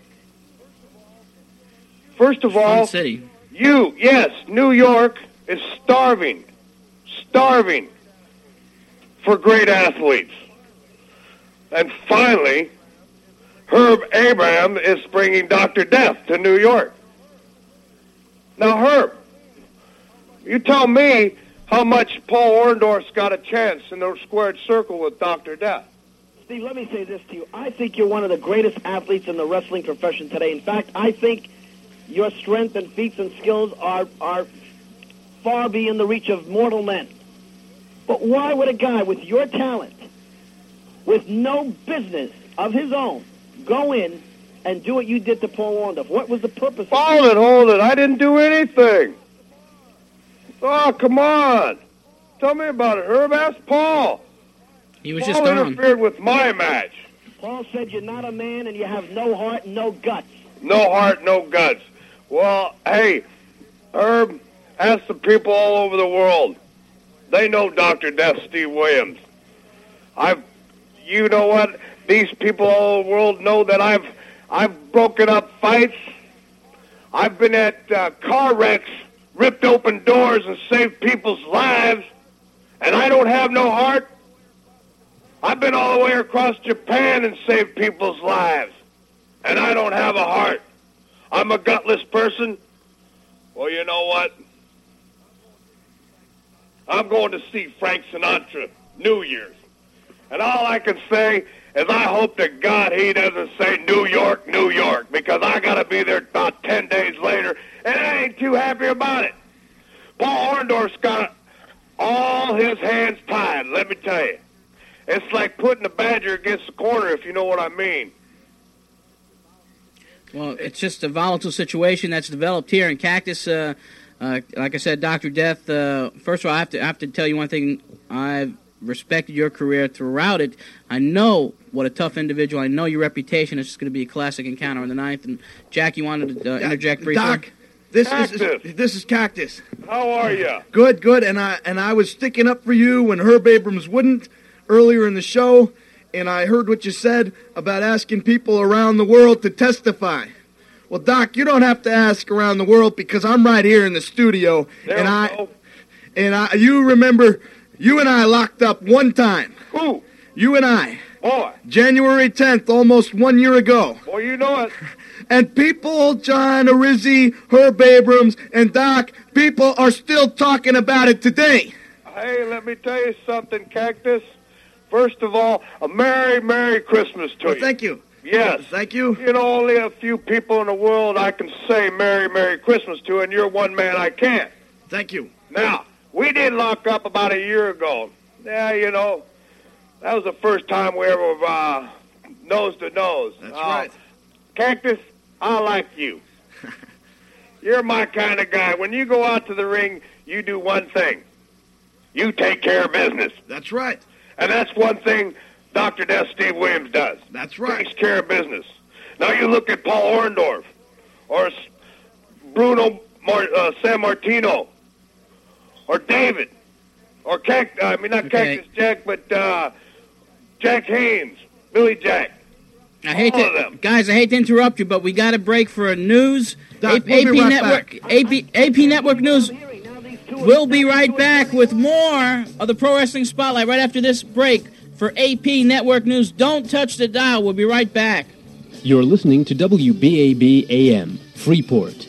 First of all, Fun city. you, yes, New York is starving, starving for great athletes. And finally, Herb Abraham is bringing Doctor Death to New York. Now, Herb, you tell me how much Paul Orndorff's got a chance in the squared circle with Doctor Death. Steve, let me say this to you. I think you're one of the greatest athletes in the wrestling profession today. In fact, I think your strength and feats and skills are are far beyond the reach of mortal men. But why would a guy with your talent, with no business of his own, go in and do what you did to Paul Orndorff? What was the purpose of Hold it, hold it. I didn't do anything. Oh, come on. Tell me about it, Herb. Ask Paul. He was Paul just on. interfered with my match. Paul said you're not a man and you have no heart and no guts. No heart, no guts. Well, hey, Herb, ask the people all over the world. They know Doctor Death Steve Williams. I've, you know what? These people all over the world know that I've, I've broken up fights. I've been at uh, car wrecks, ripped open doors and saved people's lives, and I don't have no heart. I've been all the way across Japan and saved people's lives, and I don't have a heart. I'm a gutless person. Well, you know what? I'm going to see Frank Sinatra New Year's, and all I can say is I hope to God he doesn't say New York, New York, because I got to be there about ten days later, and I ain't too happy about it. Paul Orndorff's got all his hands tied, let me tell you. It's like putting a badger against the corner, if you know what I mean. Well, it's just a volatile situation that's developed here in Cactus. Uh, uh, like I said, Doctor Death, uh, first of all, I have, to, I have to tell you one thing. I've respected your career throughout it. I know what a tough individual. I know your reputation is just going to be a classic encounter in the ninth. And Jack, you wanted to uh, interject briefly? Doc, this, this, Cactus. is, this is Cactus. How are you? Good, good. And I, and I was sticking up for you when Herb Abrams wouldn't earlier in the show, and I heard what you said about asking people around the world to testify. Well, Doc, you don't have to ask around the world because I'm right here in the studio, There and we I go. and I you remember you and I locked up one time. Who? You and I. Boy. January tenth, almost one year ago. Boy, you know it. And people, John Arizzi, Herb Abrams, and Doc, people are still talking about it today. Hey, let me tell you something, Cactus. First of all, a Merry, Merry Christmas to Well, you. thank you. Yes. Thank you. You know, only a few people in the world I can say Merry, Merry Christmas to, and you're one man I can't. Thank you. Now, we did lock up about a year ago. Yeah, you know, that was the first time we ever uh, nose to nose. That's uh, right. Cactus, I like you. You're my kind of guy. When you go out to the ring, you do one thing. You take care of business. That's right. And that's one thing Doctor Death Steve Williams does. That's right. Takes care of business. Now you look at Paul Orndorff or S- Bruno Mar- uh, San Martino or David or Cact- I mean not Okay. Cactus Jack, but uh, Jack Haynes, Billy Jack. I hate All to, of them. guys. I hate to interrupt you, but we got to break for a news. Doc, A- we'll be AP right Network, back. A P, A P Network News. We'll be right back with more of the Pro Wrestling Spotlight right after this break for A P Network News. Don't touch the dial. We'll be right back. You're listening to W B A B A M, Freeport.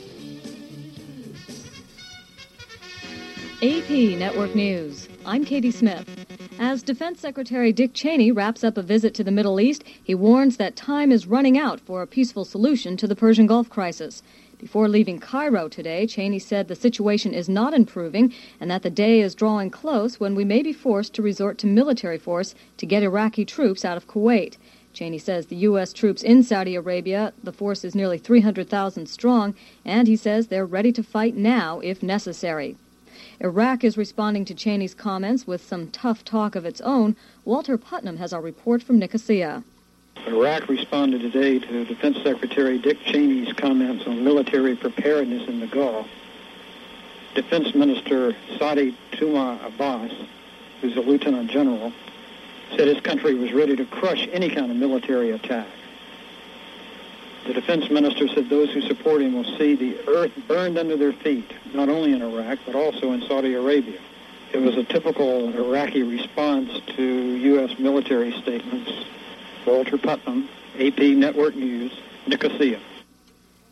A P Network News. I'm Katie Smith. As Defense Secretary Dick Cheney wraps up a visit to the Middle East, he warns that time is running out for a peaceful solution to the Persian Gulf crisis. Before leaving Cairo today, Cheney said the situation is not improving and that the day is drawing close when we may be forced to resort to military force to get Iraqi troops out of Kuwait. Cheney says the U S troops in Saudi Arabia, the force is nearly three hundred thousand strong, and he says they're ready to fight now if necessary. Iraq is responding to Cheney's comments with some tough talk of its own. Walter Putnam has our report from Nicosia. Iraq responded today to Defense Secretary Dick Cheney's comments on military preparedness in the Gulf. Defense Minister Saadi Tuma Abbas, who's a lieutenant general, said his country was ready to crush any kind of military attack. The defense minister said those who support him will see the earth burned under their feet, not only in Iraq, but also in Saudi Arabia. It was a typical Iraqi response to U S military statements. Walter Putnam, A P Network News, Nicosia.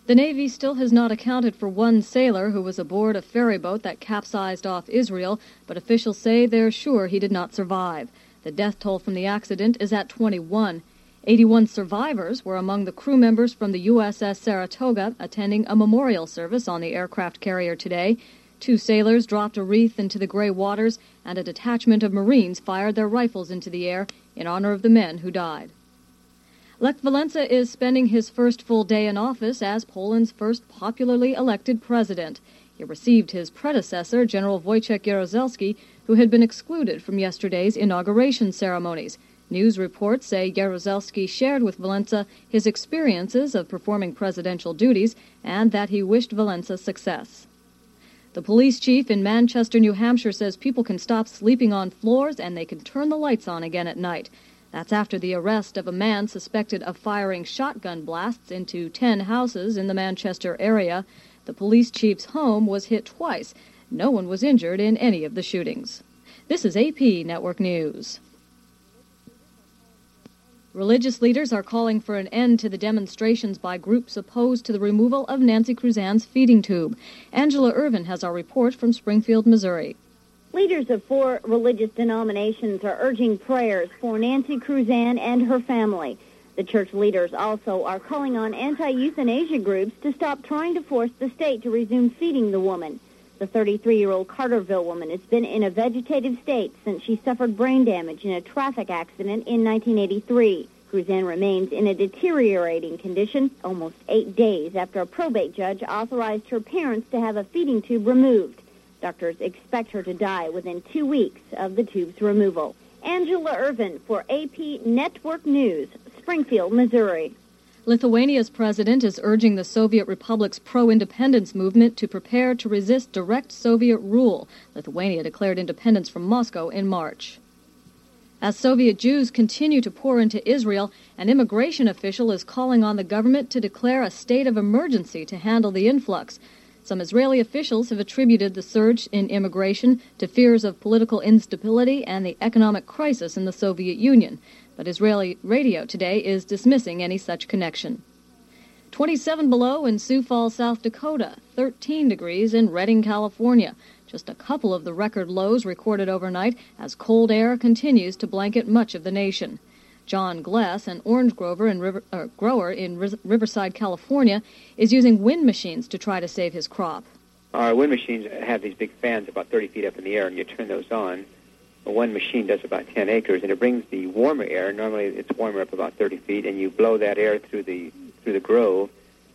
The Navy still has not accounted for one sailor who was aboard a ferry boat that capsized off Israel, but officials say they're sure he did not survive. The death toll from the accident is at twenty-one. eighty-one survivors were among the crew members from the U S S Saratoga attending a memorial service on the aircraft carrier today. Two sailors dropped a wreath into the gray waters, and a detachment of Marines fired their rifles into the air in honor of the men who died. Lech Walesa is spending his first full day in office as Poland's first popularly elected president. He received his predecessor, General Wojciech Jaruzelski, who had been excluded from yesterday's inauguration ceremonies. News reports say Jaruzelski shared with Walesa his experiences of performing presidential duties and that he wished Walesa success. The police chief in Manchester, New Hampshire, says people can stop sleeping on floors and they can turn the lights on again at night. That's after the arrest of a man suspected of firing shotgun blasts into ten houses in the Manchester area. The police chief's home was hit twice. No one was injured in any of the shootings. This is A P Network News. Religious leaders are calling for an end to the demonstrations by groups opposed to the removal of Nancy Cruzan's feeding tube. Angela Irvin has our report from Springfield, Missouri. Leaders of four religious denominations are urging prayers for Nancy Cruzan and her family. The church leaders also are calling on anti-euthanasia groups to stop trying to force the state to resume feeding the woman. The thirty-three-year-old Carterville woman has been in a vegetative state since she suffered brain damage in a traffic accident in nineteen eighty-three. Cruzan remains in a deteriorating condition almost eight days after a probate judge authorized her parents to have a feeding tube removed. Doctors expect her to die within two weeks of the tube's removal. Angela Irvin for A P Network News, Springfield, Missouri. Lithuania's president is urging the Soviet Republic's pro-independence movement to prepare to resist direct Soviet rule. Lithuania declared independence from Moscow in March. As Soviet Jews continue to pour into Israel, an immigration official is calling on the government to declare a state of emergency to handle the influx. Some Israeli officials have attributed the surge in immigration to fears of political instability and the economic crisis in the Soviet Union. But Israeli radio today is dismissing any such connection. twenty-seven below in Sioux Falls, South Dakota, thirteen degrees in Redding, California. Just a couple of the record lows recorded overnight as cold air continues to blanket much of the nation. John Gless, an orange grower in, River, uh, grower in Riverside, California, is using wind machines to try to save his crop. Our wind machines have these big fans about thirty feet up in the air, and you turn those on. One machine does about ten acres, and it brings the warmer air. Normally, it's warmer up about thirty feet, and you blow that air through the through the grove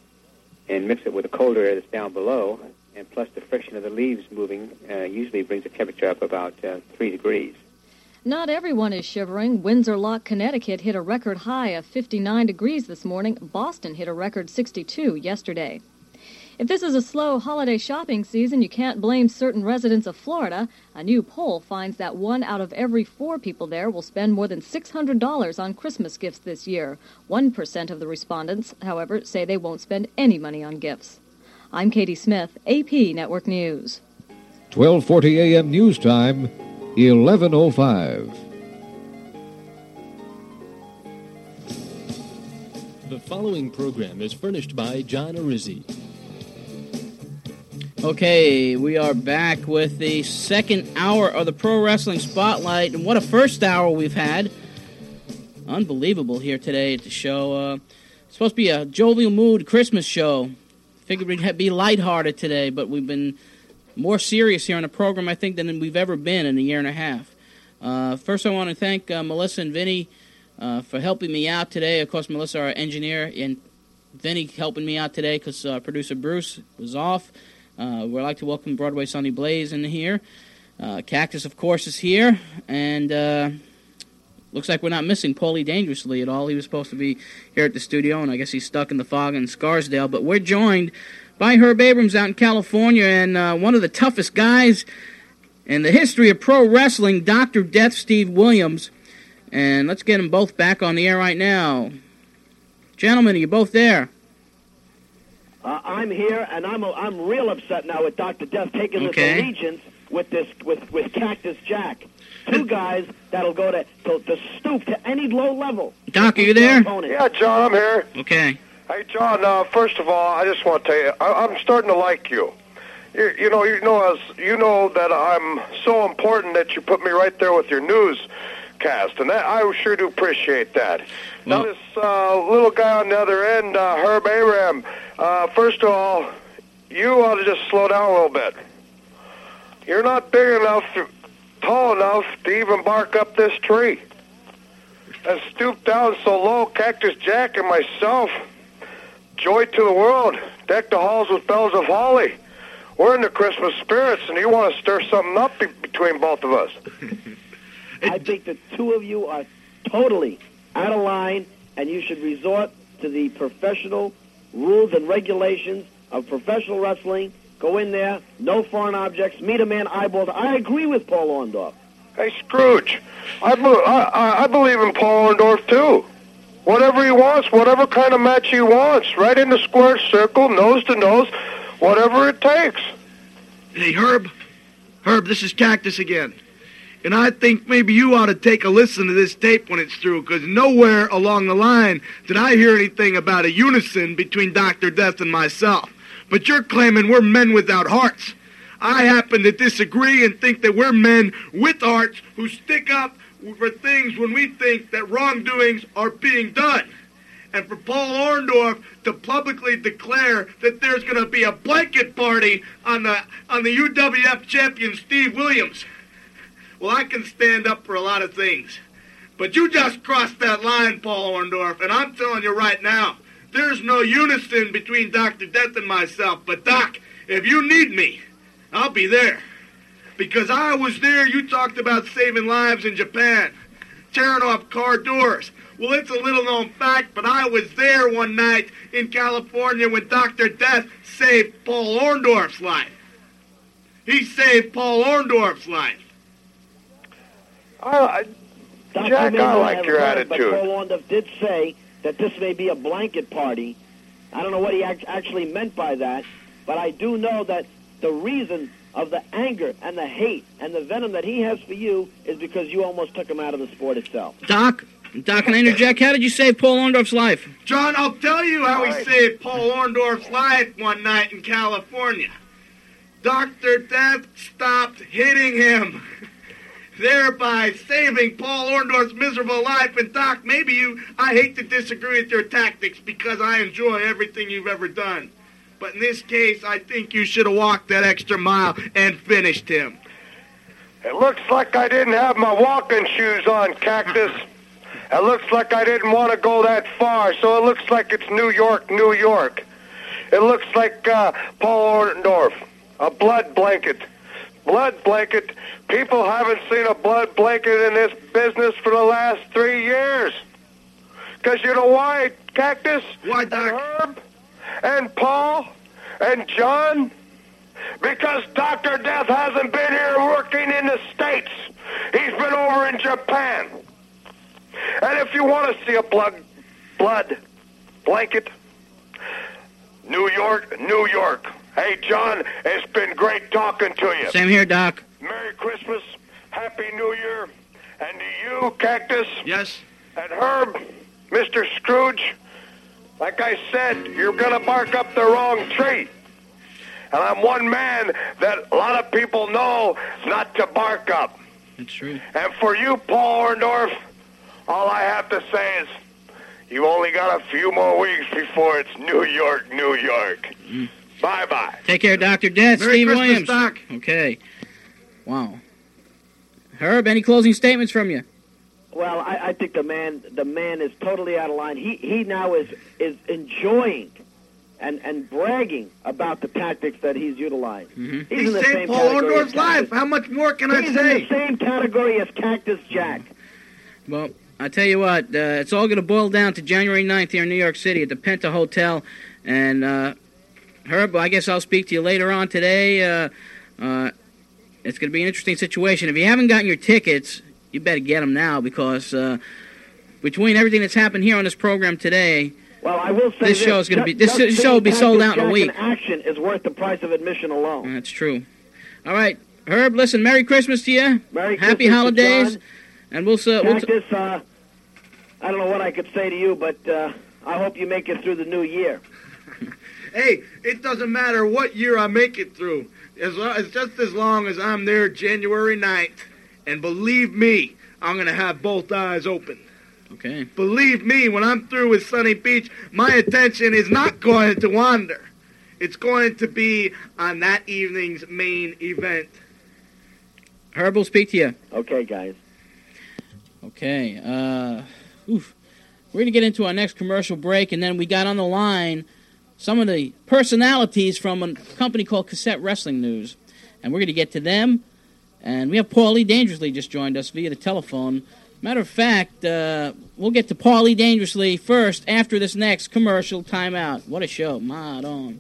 and mix it with the colder air that's down below, and plus the friction of the leaves moving uh, usually brings the temperature up about uh, three degrees. Not everyone is shivering. Windsor Lock, Connecticut hit a record high of fifty-nine degrees this morning. Boston hit a record sixty-two yesterday. If this is a slow holiday shopping season, you can't blame certain residents of Florida. A new poll finds that one out of every four people there will spend more than six hundred dollars on Christmas gifts this year. One percent of the respondents, however, say they won't spend any money on gifts. I'm Katie Smith, A P Network News. twelve forty a.m. news time, eleven oh five. The following program is furnished by John Arizzi. Okay, we are back with the second hour of the Pro Wrestling Spotlight, and what a first hour we've had. Unbelievable here today at the show. Uh, it's supposed to be a jovial mood Christmas show. Figured we'd be lighthearted today, but we've been more serious here on the program, I think, than we've ever been in a year and a half. Uh, first, I want to thank uh, Melissa and Vinny uh, for helping me out today. Of course, Melissa, our engineer, and Vinny helping me out today because uh, producer Bruce was off. Uh, we'd like to welcome Broadway Sonny Blaze in here. Uh, Cactus, of course, is here. And uh, looks like we're not missing Paulie Dangerously at all. He was supposed to be here at the studio, and I guess he's stuck in the fog in Scarsdale. But we're joined by Herb Abrams out in California, and uh, one of the toughest guys in the history of pro wrestling, Doctor Death Steve Williams. And let's get them both back on the air right now. Gentlemen, are you both there? Uh, I'm here, and I'm I'm real upset now with Doctor Death taking Okay. this allegiance with this with, with Cactus Jack. Two guys that'll go to, to to stoop to any low level. Doc, are you there? Yeah, John, I'm here. Okay. Hey, John, uh, first of all, I just want to tell you, I, I'm starting to like you. You, you know, you know, as you know that I'm so important that you put me right there with your newscast, and that, I sure do appreciate that. Well, now, this uh, little guy on the other end, uh, Herb Abraham, uh, first of all, you ought to just slow down a little bit. You're not big enough, tall enough to even bark up this tree. And stoop down so low, Cactus Jack and myself, joy to the world, deck the halls with bells of holly. We're in the Christmas spirits, and you want to stir something up be- between both of us. I think the two of you are totally out of line, and you should resort to the professional rules and regulations of professional wrestling. Go in there, no foreign objects, meet a man eyeball to... I agree with Paul Orndorff. Hey, Scrooge, I, be- I, I believe in Paul Orndorff, too. Whatever he wants, whatever kind of match he wants, right in the square circle, nose to nose, whatever it takes. Hey, Herb. Herb, this is Cactus again. And I think maybe you ought to take a listen to this tape when it's through, because nowhere along the line did I hear anything about a unison between Doctor Death and myself. But you're claiming we're men without hearts. I happen to disagree and think that we're men with hearts who stick up for things when we think that wrongdoings are being done. And for Paul Orndorff to publicly declare that there's going to be a blanket party on the on the U W F champion Steve Williams, well, I can stand up for a lot of things. But you just crossed that line, Paul Orndorff, and I'm telling you right now, there's no unison between Doctor Death and myself. But, Doc, if you need me, I'll be there. Because I was there, you talked about saving lives in Japan, tearing off car doors. Well, it's a little-known fact, but I was there one night in California when Doctor Death saved Paul Orndorff's life. He saved Paul Orndorff's life. I, I, Jack, I like your heard, attitude. But Paul Orndorff did say that this may be a blanket party. I don't know what he act- actually meant by that, but I do know that the reason of the anger and the hate and the venom that he has for you is because you almost took him out of the sport itself. Doc, Doc, can I interject? How did you save Paul Orndorff's life? John, I'll tell you how he saved Paul Orndorff's life one night in California. Doctor Death stopped hitting him, thereby saving Paul Orndorff's miserable life. And, Doc, maybe you... I hate to disagree with your tactics because I enjoy everything you've ever done. But in this case, I think you should have walked that extra mile and finished him. It looks like I didn't have my walking shoes on, Cactus. It looks like I didn't want to go that far, so it looks like it's New York, New York. It looks like uh, Paul Orndorff, a blood blanket. Blood blanket. People haven't seen a blood blanket in this business for the last three years. Because you know why, Cactus? Why, Doc? And Herb? And Paul? And John? Because Doctor Death hasn't been here working in the States. He's been over in Japan. And if you want to see a blood, blood blanket, New York, New York. Hey, John, it's been great talking to you. Same here, Doc. Merry Christmas, Happy New Year, and to you, Cactus. Yes? And Herb, Mister Scrooge, like I said, you're going to bark up the wrong tree. And I'm one man that a lot of people know not to bark up. That's true. And for you, Paul Orndorff, all I have to say is you only got a few more weeks before it's New York, New York. Mm. Bye-bye. Take care, Doctor Death. Merry Steve Christmas, Williams. Doc. Okay. Wow. Herb, any closing statements from you? Well, I, I think the man the man is totally out of line. He he now is is enjoying and, and bragging about the tactics that he's utilized. Mm-hmm. He's He in the saved same Paul category as Orndorff's life. Cactus. How much more can I He's say? in the same category as Cactus Jack. Well, I tell you what, uh, it's all going to boil down to January ninth here in New York City at the Penta Hotel. And, uh, Herb, I guess I'll speak to you later on today. Uh, uh, it's going to be an interesting situation. If you haven't gotten your tickets, you better get them now because uh, between everything that's happened here on this program today, Well, I will say this this, show is going to be this just show will be seeing sold Cactus out in a Jack week. in action is worth the price of admission alone. That's true. All right, Herb. Listen, Merry Christmas to you. Merry Happy Christmas to holidays, John. and we'll. Uh, we'll t- Cactus, uh, I don't know what I could say to you, but uh, I hope you make it through the new year. Hey, it doesn't matter what year I make it through. As lo- it's just as long as I'm there January ninth. And believe me, I'm going to have both eyes open. Okay. Believe me, when I'm through with Sunny Beach, my attention is not going to wander. It's going to be on that evening's main event. Herb will speak to you. Okay, guys. Okay. Uh, oof. We're going to get into our next commercial break, and then we got on the line some of the personalities from a company called Cassette Wrestling News. And we're going to get to them. And we have Paulie Dangerously just joined us via the telephone. Matter of fact, uh, we'll get to Paulie Dangerously first after this next commercial timeout. What a show. Mod on.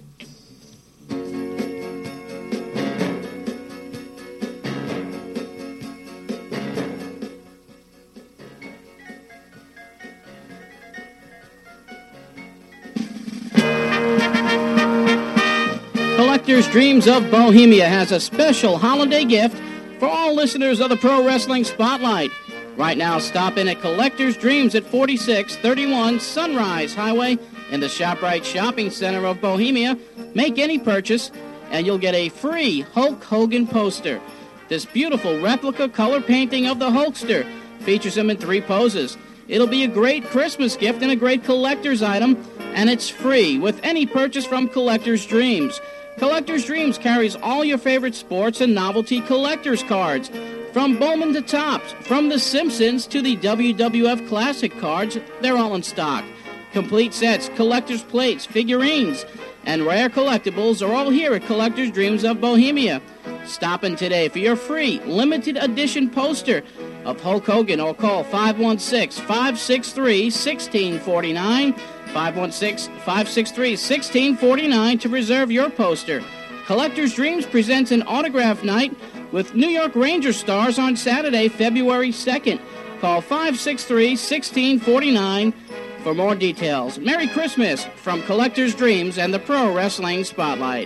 Collector's Dreams of Bohemia has a special holiday gift for all listeners of the Pro Wrestling Spotlight. Right now, stop in at Collector's Dreams at forty-six thirty-one Sunrise Highway in the ShopRite Shopping Center of Bohemia. Make any purchase, and you'll get a free Hulk Hogan poster. This beautiful replica color painting of the Hulkster features him in three poses. It'll be a great Christmas gift and a great collector's item, and it's free with any purchase from Collector's Dreams. Collector's Dreams carries all your favorite sports and novelty collector's cards. From Bowman to Topps, from The Simpsons to the W W F Classic cards, they're all in stock. Complete sets, collector's plates, figurines, and rare collectibles are all here at Collector's Dreams of Bohemia. Stop in today for your free limited edition poster of Hulk Hogan or call five one six, five six three, one six four nine, five one six, five six three, one six four nine to reserve your poster. Collector's Dreams presents an autograph night with New York Ranger stars on Saturday, February second. Call five six three, one six four nine for more details. Merry Christmas from Collector's Dreams and the Pro Wrestling Spotlight.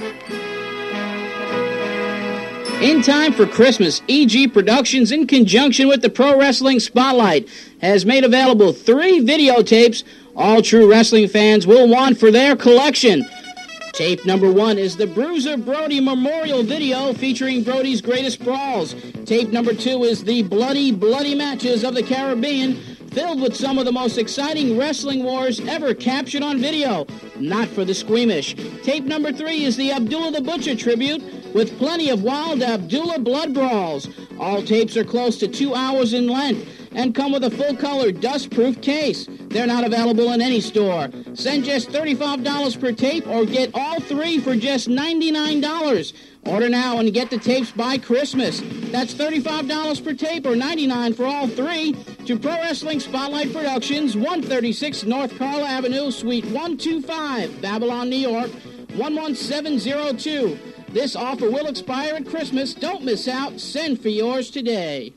In time for Christmas, E G Productions, in conjunction with the Pro Wrestling Spotlight, has made available three videotapes all true wrestling fans will want for their collection. Tape number one is the Bruiser Brody Memorial Video featuring Brody's greatest brawls. Tape number two is the Bloody, Bloody Matches of the Caribbean, filled with some of the most exciting wrestling wars ever captured on video. Not for the squeamish. Tape number three is the Abdullah the Butcher tribute, with plenty of wild Abdullah blood brawls. All tapes are close to two hours in length and come with a full-color, dust-proof case. They're not available in any store. Send just thirty-five dollars per tape or get all three for just ninety-nine dollars. Order now and get the tapes by Christmas. That's thirty-five dollars per tape or ninety-nine dollars for all three to Pro Wrestling Spotlight Productions, one thirty-six North Carl Avenue, Suite one twenty-five, Babylon, New York, one one seven zero two. This offer will expire at Christmas. Don't miss out. Send for yours today.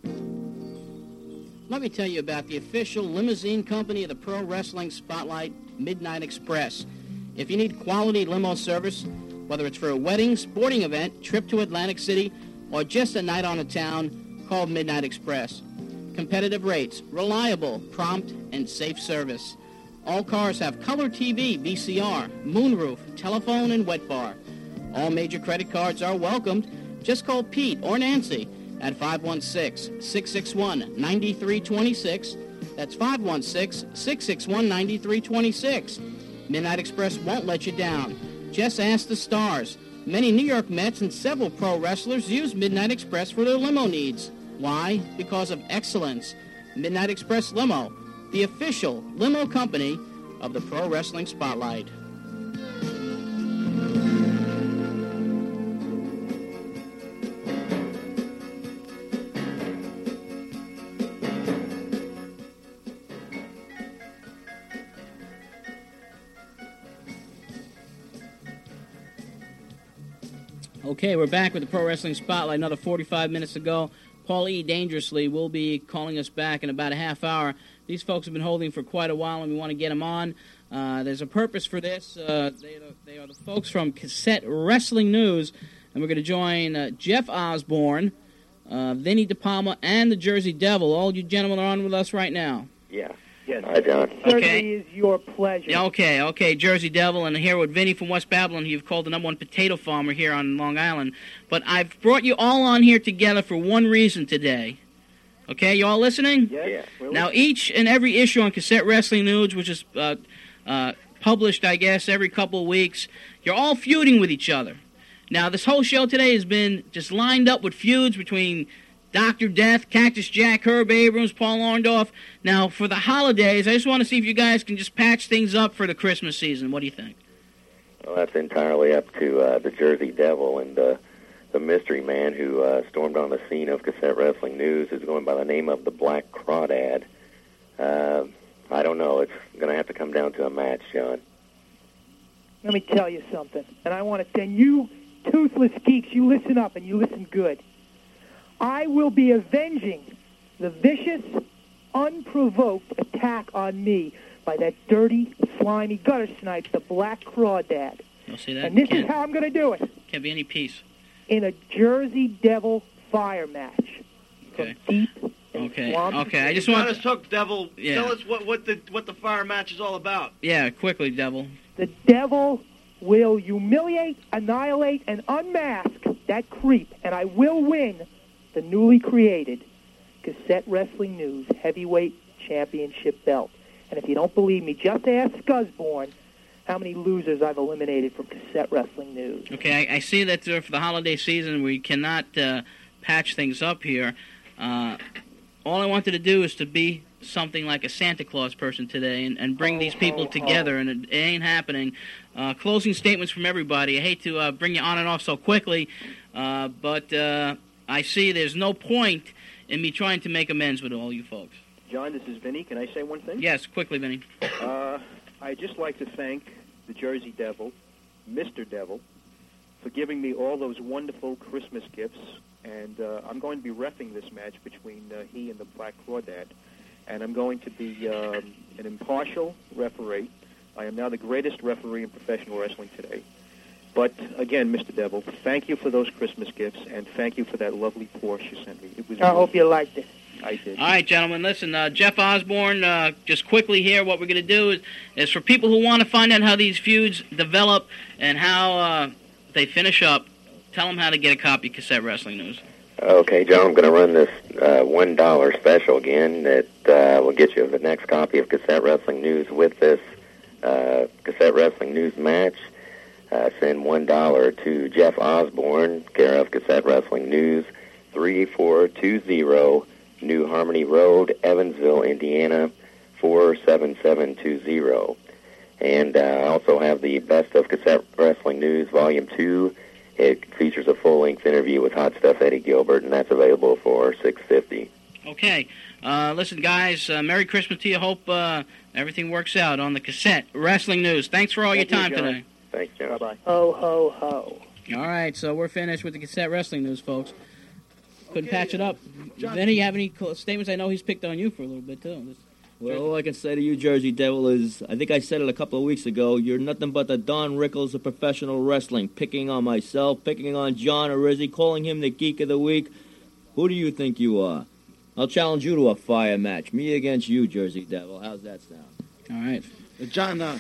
Let me tell you about the official limousine company of the Pro Wrestling Spotlight, Midnight Express. If you need quality limo service, whether it's for a wedding, sporting event, trip to Atlantic City, or just a night on the town, call Midnight Express. Competitive rates, reliable, prompt, and safe service. All cars have color T V, V C R, moonroof, telephone, and wet bar. All major credit cards are welcomed. Just call Pete or Nancy at five one six, six six one, nine three two six. That's five one six, six six one, nine three two six. Midnight Express won't let you down. Just ask the stars. Many New York Mets and several pro wrestlers use Midnight Express for their limo needs. Why? Because of excellence. Midnight Express Limo, the official limo company of the Pro Wrestling Spotlight. Okay, we're back with the Pro Wrestling Spotlight. Another forty-five minutes ago. Paulie Dangerously will be calling us back in about a half hour. These folks have been holding for quite a while, and we want to get them on. Uh, there's a purpose for this. Uh, they, they are the folks from Cassette Wrestling News, and we're going to join uh, Jeff Osborne, uh, Vinny De Palma, and the Jersey Devil. All you gentlemen are on with us right now. Yeah. Yes. Hi, John. Certainly is your pleasure. Yeah, okay, okay, Jersey Devil, and here with Vinny from West Babylon. You've called the number one potato farmer here on Long Island. But I've brought you all on here together for one reason today. Okay, you all listening? Yes. Yeah. Now, each and every issue on Cassette Wrestling News, which is uh, uh, published, I guess, every couple of weeks, you're all feuding with each other. Now, this whole show today has been just lined up with feuds between Doctor Death, Cactus Jack, Herb Abrams, Paul Orndorff. Now, for the holidays, I just want to see if you guys can just patch things up for the Christmas season. What do you think? Well, that's entirely up to uh, the Jersey Devil and uh, the mystery man who uh, stormed on the scene of Cassette Wrestling News, who's going by the name of the Black Crawdad. Uh, I don't know. It's going to have to come down to a match, John. Let me tell you something, and I want to, and you toothless geeks, you listen up and you listen good. I will be avenging the vicious, unprovoked attack on me by that dirty, slimy gutter snipe, the Black Crawdad. You'll see that? And this can't, is how I'm going to do it. Can't be any peace. In a Jersey Devil fire match. Okay. From deep Okay. swamp. Okay. I just want. Got us hooked, Devil. Yeah. Tell us what, what the what the fire match is all about. Yeah, quickly, Devil. The Devil will humiliate, annihilate, and unmask that creep, and I will win the newly created Cassette Wrestling News Heavyweight Championship belt. And if you don't believe me, just ask Scuzzborn how many losers I've eliminated from Cassette Wrestling News. Okay, I, I see that uh, for the holiday season we cannot uh, patch things up here. Uh, all I wanted to do is to be something like a Santa Claus person today and, and bring oh, these people oh, together, oh. and it, it ain't happening. Uh, closing statements from everybody. I hate to uh, bring you on and off so quickly, uh, but uh, I see there's no point in me trying to make amends with all you folks. John, this is Vinny. Can I say one thing? Yes, quickly, Vinny. Uh, I'd just like to thank the Jersey Devil, Mister Devil, for giving me all those wonderful Christmas gifts. And uh, I'm going to be reffing this match between uh, he and the Black Crawdad. And I'm going to be um, an impartial referee. I am now the greatest referee in professional wrestling today. But, again, Mister Devil, thank you for those Christmas gifts, and thank you for that lovely Porsche you sent me. It was I hope you liked it. I did. All right, gentlemen, listen, uh, Jeff Osborne, uh, just quickly here, what we're going to do is, is for people who want to find out how these feuds develop and how uh, they finish up, tell them how to get a copy of Cassette Wrestling News. Okay, John, I'm going to run this uh, one dollar special again that uh, will get you the next copy of Cassette Wrestling News with this uh, Cassette Wrestling News match. Uh, send one dollar to Jeff Osborne, care of Cassette Wrestling News, three four two zero New Harmony Road, Evansville, Indiana, four seven seven two zero. And uh, I also have the Best of Cassette Wrestling News, Volume two. It features a full-length interview with Hot Stuff Eddie Gilbert, and that's available for six fifty. Okay. Uh, listen, guys, uh, Merry Christmas to you. Hope uh, everything works out on the Cassette Wrestling News. Thanks for all Thank your you, time John. today. Thanks, John. Bye-bye. Ho, ho, ho. All right, so we're finished with the Cassette Wrestling News, folks. Couldn't Okay, patch it up. John- Vinny, you have any cl- statements? I know he's picked on you for a little bit, too. This- Well, all I can say to you, Jersey Devil, is I think I said it a couple of weeks ago. You're nothing but the Don Rickles of professional wrestling, picking on myself, picking on John Arizzi, calling him the Geek of the Week. Who do you think you are? I'll challenge you to a fire match. Me against you, Jersey Devil. How's that sound? All right. Uh, John, uh,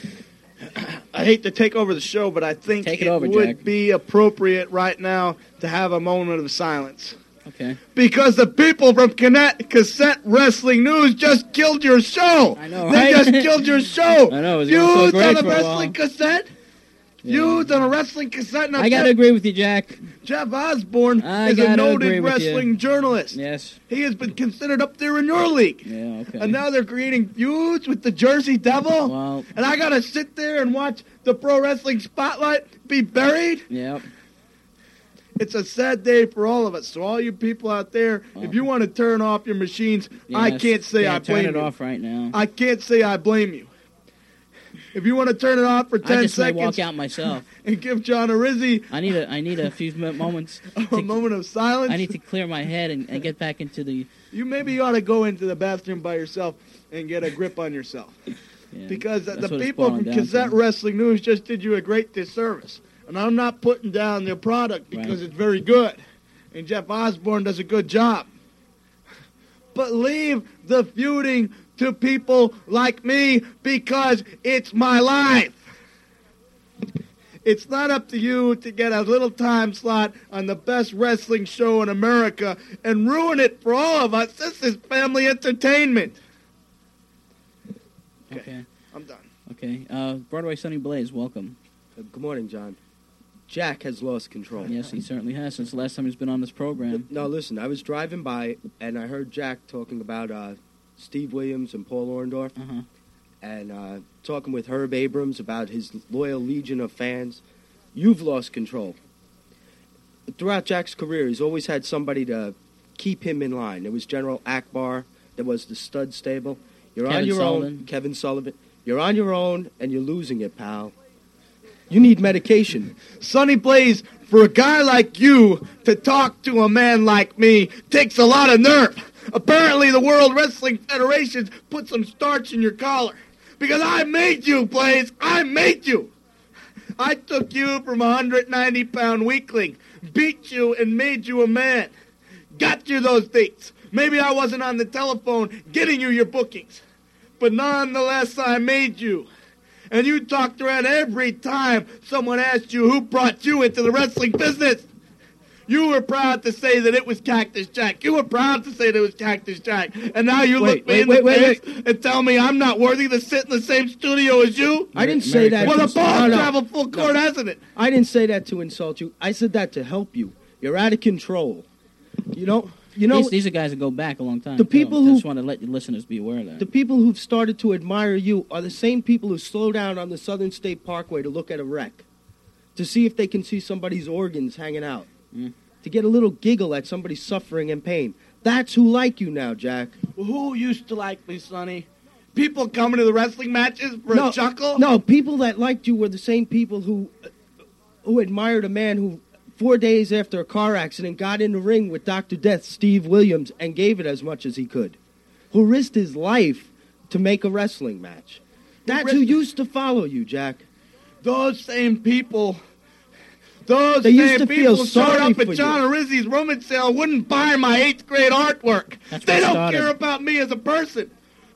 I hate to take over the show, but I think Take it, it over, would Jack. be appropriate right now to have a moment of silence. Okay. Because the people from Cassette, Cassette Wrestling News just killed your show. I know, They right? just killed your show. I know, it was going so Feuds great on a for a wrestling while. cassette? Feuds on a wrestling cassette? Now, I got to Jeff, agree with you, Jack. Jeff Osborne I is a gotta agree noted with wrestling you. journalist. Yes. He has been considered up there in your league. Yeah, okay. And now they're creating feuds with the Jersey Devil? Well, And I got to sit there and watch the Pro Wrestling Spotlight be buried? Yep. It's a sad day for all of us. So all you people out there, Well, if you want to turn off your machines, I yes. can't say Yeah, I blame turn it you. off right now. I can't say I blame you. If you want to turn it off for I ten just may seconds walk out myself. and give John Arizzi I need a I need a few m- moments. a to- moment of silence, I need to clear my head and, and get back into the. you maybe ought to go into the bathroom by yourself and get a grip on yourself. Yeah, Because the that's what it's people boiling from down Cassette to. Wrestling News just did you a great disservice. And I'm not putting down their product because Right. it's very good. And Jeff Osborne does a good job. But leave the feuding to people like me because it's my life. It's not up to you to get a little time slot on the best wrestling show in America and ruin it for all of us. This is family entertainment. Okay. okay. I'm done. Okay. Uh, Broadway Sonny Blaze, welcome. Uh, good morning, John. Jack has lost control. Yes, he certainly has since the last time he's been on this program. No, listen, I was driving by, and I heard Jack talking about uh, Steve Williams and Paul Orndorff, uh-huh. and uh, talking with Herb Abrams about his loyal legion of fans. You've lost control. Throughout Jack's career, he's always had somebody to keep him in line. There was General Akbar. There was the stud stable. You're Kevin on your Sullivan. own, Kevin Sullivan. You're on your own, and you're losing it, pal. You need medication. Sonny Blaze, for a guy like you to talk to a man like me takes a lot of nerve. Apparently the World Wrestling Federation's put some starch in your collar. Because I made you, Blaze. I made you. I took you from a one hundred ninety pound weakling, beat you and made you a man. Got you those dates. Maybe I wasn't on the telephone getting you your bookings. But nonetheless, I made you. And you talked around every time someone asked you who brought you into the wrestling business. You were proud to say that it was Cactus Jack. You were proud to say that it was Cactus Jack. And now you Wait, look me wait, in wait, the wait, face and tell me I'm not worthy to sit in the same studio as you? I didn't say that. Well, to- the ball no, no. traveled full court, No. hasn't it? I didn't say that to insult you. I said that to help you. You're out of control. You know, you know. these, these are guys that go back a long time. The too. people I who- just want to let your listeners be aware of that. The people who've started to admire you are the same people who slow down on the Southern State Parkway to look at a wreck, to see if they can see somebody's organs hanging out, Mm. to get a little giggle at somebody's suffering and pain. That's who like you now, Jack. Well, who used to like me, Sonny? People coming to the wrestling matches for no, a chuckle? No, people that liked you were the same people who who admired a man who, four days after a car accident, got in the ring with Doctor Death, Steve Williams, and gave it as much as he could. Who risked his life to make a wrestling match. That's who used to follow you, Jack. Those same people... Those They same used to people feel showed sorry up at for John you. Rizzi's rummage sale wouldn't buy my eighth grade artwork. That's They what don't started. care about me as a person.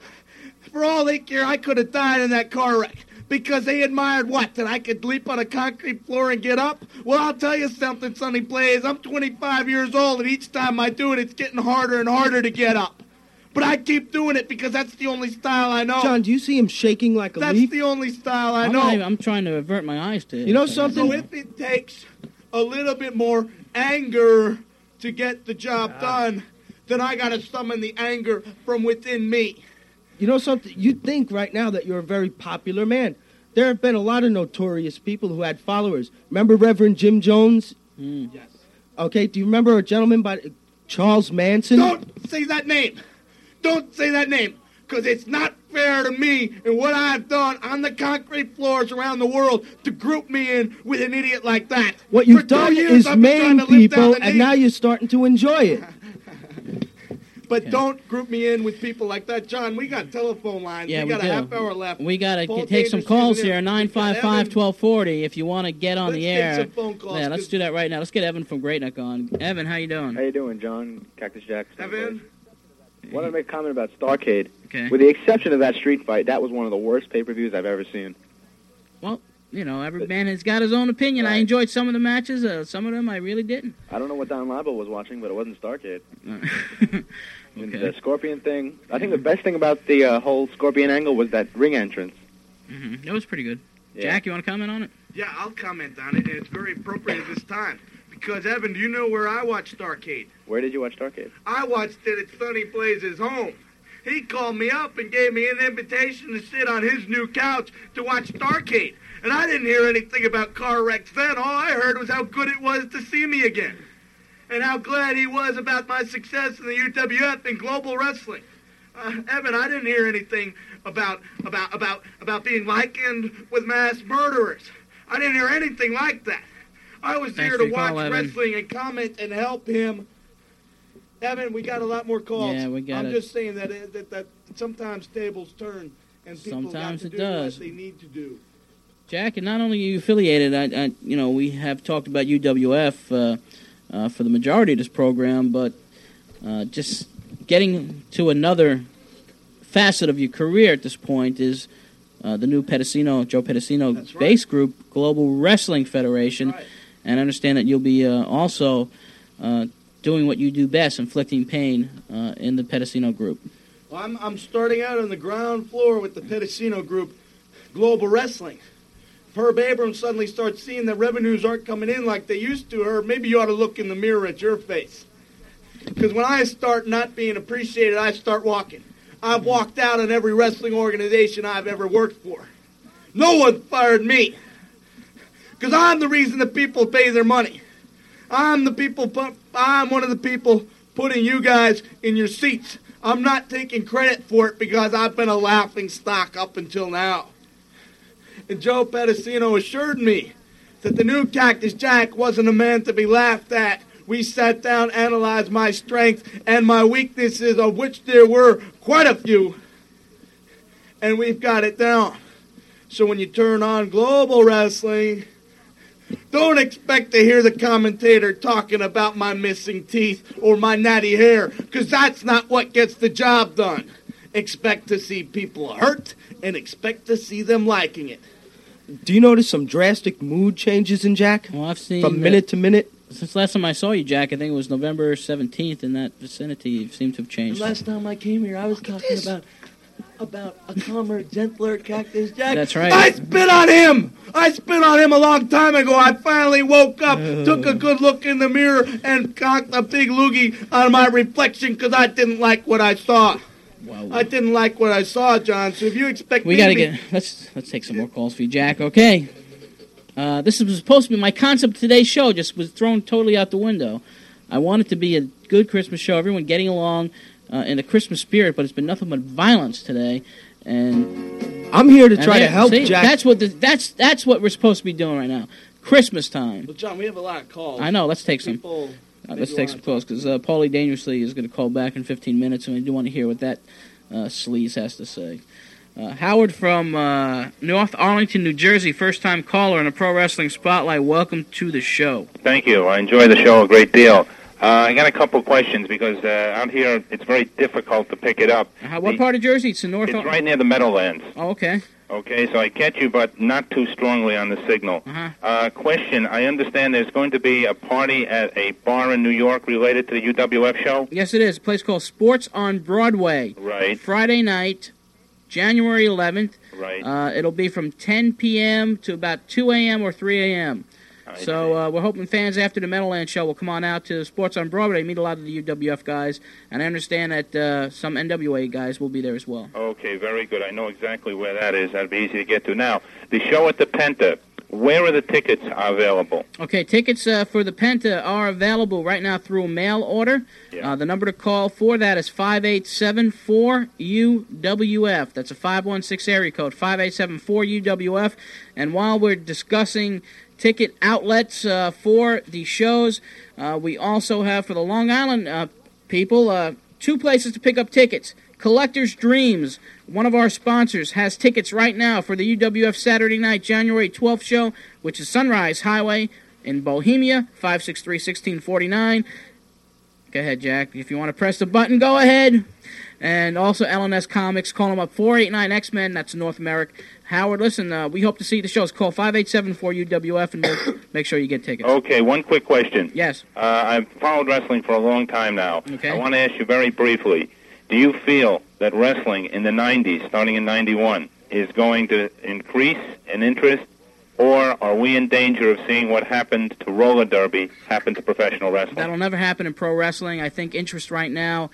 For all they care, I could have died in that car wreck. Because they admired what? That I could leap on a concrete floor and get up? Well, I'll tell you something, Sonny Blaze. I'm twenty-five years old, and each time I do it, it's getting harder and harder to get up. But I keep doing it because that's the only style I know. John, do you see him shaking like a That's leaf? the only style I I'm, know. not even- I'm trying to avert my eyes to it. You know So- something? So if it takes a little bit more anger to get the job done, then I got to summon the anger from within me. You know something? You think right now that you're a very popular man. There have been a lot of notorious people who had followers. Remember Reverend Jim Jones? Mm. Yes. Okay, do you remember a gentleman by Charles Manson? Don't say that name. Don't say that name. Because it's not fair to me and what I've done on the concrete floors around the world to group me in with an idiot like that. What For you've two done years, is I've been trying maim to live down people, the and name. now you're starting to enjoy it. But don't group me in with people like that. John, we got telephone lines. Yeah, we we got do. a half hour left. We got to Paul take some Davis calls is in here, there. nine five five, one two four zero, if you want to get on Let's the get air. some phone calls, Yeah, let's 'cause- do that right now. Let's get Evan from Great Neck on. Evan, how you doing? How you doing, John? Cactus Jackson. Evan? wanted to make a comment about Starrcade. Okay. With the exception of that street fight, that was one of the worst pay-per-views I've ever seen. Well, you know, every man has got his own opinion. I enjoyed some of the matches. Uh, some of them I really didn't. I don't know what Don Labo was watching, but it wasn't Starrcade. Okay. And the Scorpion thing, I think the best thing about the uh, whole Scorpion angle was that ring entrance. Mm-hmm. It was pretty good. Yeah. Jack, you want to comment on it? Yeah, I'll comment on it, and it's very appropriate at this time. Because, Evan, do you know where I watched Starrcade? Where did you watch Starrcade? I watched it at Sonny Blaze's home. He called me up and gave me an invitation to sit on his new couch to watch Starrcade. And I didn't hear anything about car wrecks then. All I heard was how good it was to see me again. And how glad he was about my success in the U W F and global wrestling. Uh, Evan, I didn't hear anything about about about about being likened with mass murderers. I didn't hear anything like that. I was Thanks there for to your watch call, Evan. wrestling and comment and help him. Evan, we got a lot more calls. Yeah, we got I'm it. just saying that, uh, that that sometimes tables turn and people Sometimes got to it do does. what they need to do. Jack, and not only are you affiliated, I, I, you know, we have talked about U W F uh, uh, for the majority of this program, but uh, just getting to another facet of your career at this point is uh, the new Pedicino, Joe Pedicino right. base group, Global Wrestling Federation. Right. And I understand that you'll be uh, also uh, doing what you do best, inflicting pain uh, in the Pedicino group. Well, I'm, I'm starting out on the ground floor with the Pedicino group, Global Wrestling. If Herb Abrams suddenly starts seeing that revenues aren't coming in like they used to, Herb, maybe you ought to look in the mirror at your face. Because when I start not being appreciated, I start walking. I've walked out on every wrestling organization I've ever worked for. No one fired me. Because I'm the reason that people pay their money. I'm the people. Pu- I'm one of the people putting you guys in your seats. I'm not taking credit for it because I've been a laughing stock up until now. And Joe Pedicino assured me that the new Cactus Jack wasn't a man to be laughed at. We sat down, analyzed my strengths and my weaknesses, of which there were quite a few. And we've got it down. So when you turn on Global Wrestling, don't expect to hear the commentator talking about my missing teeth or my natty hair, because that's not what gets the job done. Expect to see people hurt and expect to see them liking it. Do you notice some drastic mood changes in Jack? Well, I've seen From minute to minute? Since last time I saw you, Jack, I think it was November seventeenth, in that vicinity, you seem to have changed. Last time I came here, I was talking about about a calmer, gentler Cactus Jack. That's right. I spit on him! I spit on him a long time ago. I finally woke up, took a good look in the mirror, and cocked a big loogie on my reflection because I didn't like what I saw. Wow. I didn't like what I saw, John, so if you expect We me gotta to be... get, let's, let's take some more calls for you, Jack. Okay. Uh, this was supposed to be my concept of today's show, just was thrown totally out the window. I want it to be a good Christmas show, everyone getting along uh, in the Christmas spirit, but it's been nothing but violence today. And I'm here to and try there- to help, see, Jack. That's what the, that's that's what we're supposed to be doing right now. Christmas time. Well, John, we have a lot of calls. I know. Let's take some. People Uh, maybe let's take wanna some calls because uh, Paulie Dangerously is going to call back in fifteen minutes, and we do want to hear what that uh, sleaze has to say. Uh, Howard from uh, North Arlington, New Jersey, first-time caller in the Pro Wrestling Spotlight. Welcome to the show. Thank you. I enjoy the show a great deal. Uh, I got a couple of questions because uh, out here it's very difficult to pick it up. Uh, what The- part of Jersey? It's in North. It's Ar- right near the Meadowlands. Oh, okay. Okay, so I catch you, but not too strongly on the signal. Uh-huh. Uh, question, I understand there's going to be a party at a bar in New York related to the U W F show? Yes, it is. A place called Sports on Broadway. Right. Friday night, January eleventh. Right. Uh, it'll be from ten p.m. to about two a.m. or three a.m. So uh, we're hoping fans after the Meadowlands show will come on out to Sports on Broadway, meet a lot of the U W F guys, and I understand that uh, some N W A guys will be there as well. Okay, very good. I know exactly where that is. That'll be easy to get to. Now, the show at the Penta, where are the tickets available? Okay, tickets uh, for the Penta are available right now through a mail order. Uh, the number to call for that is five eight seven four U W F. That's a five one six area code, five eight seven four U W F. And while we're discussing ticket outlets uh, for the shows, uh, we also have for the Long Island uh, people uh, two places to pick up tickets. Collector's Dreams, one of our sponsors, has tickets right now for the U W F Saturday night, January twelfth show, which is Sunrise Highway in Bohemia, five six three, one six four nine. Go ahead, Jack. If you want to press the button, go ahead. And also L N S Comics, call them up, four eight nine X-Men, that's North America. Howard, listen, uh, we hope to see you at the shows. Call five eight seven four U W F and we'll make sure you get tickets. Okay, one quick question. Yes. Uh, I've followed wrestling for a long time now. Okay. I want to ask you very briefly, do you feel that wrestling in the nineties, starting in ninety-one, is going to increase in interest, or are we in danger of seeing what happened to roller derby happen to professional wrestling? That'll never happen in pro wrestling. I think interest right now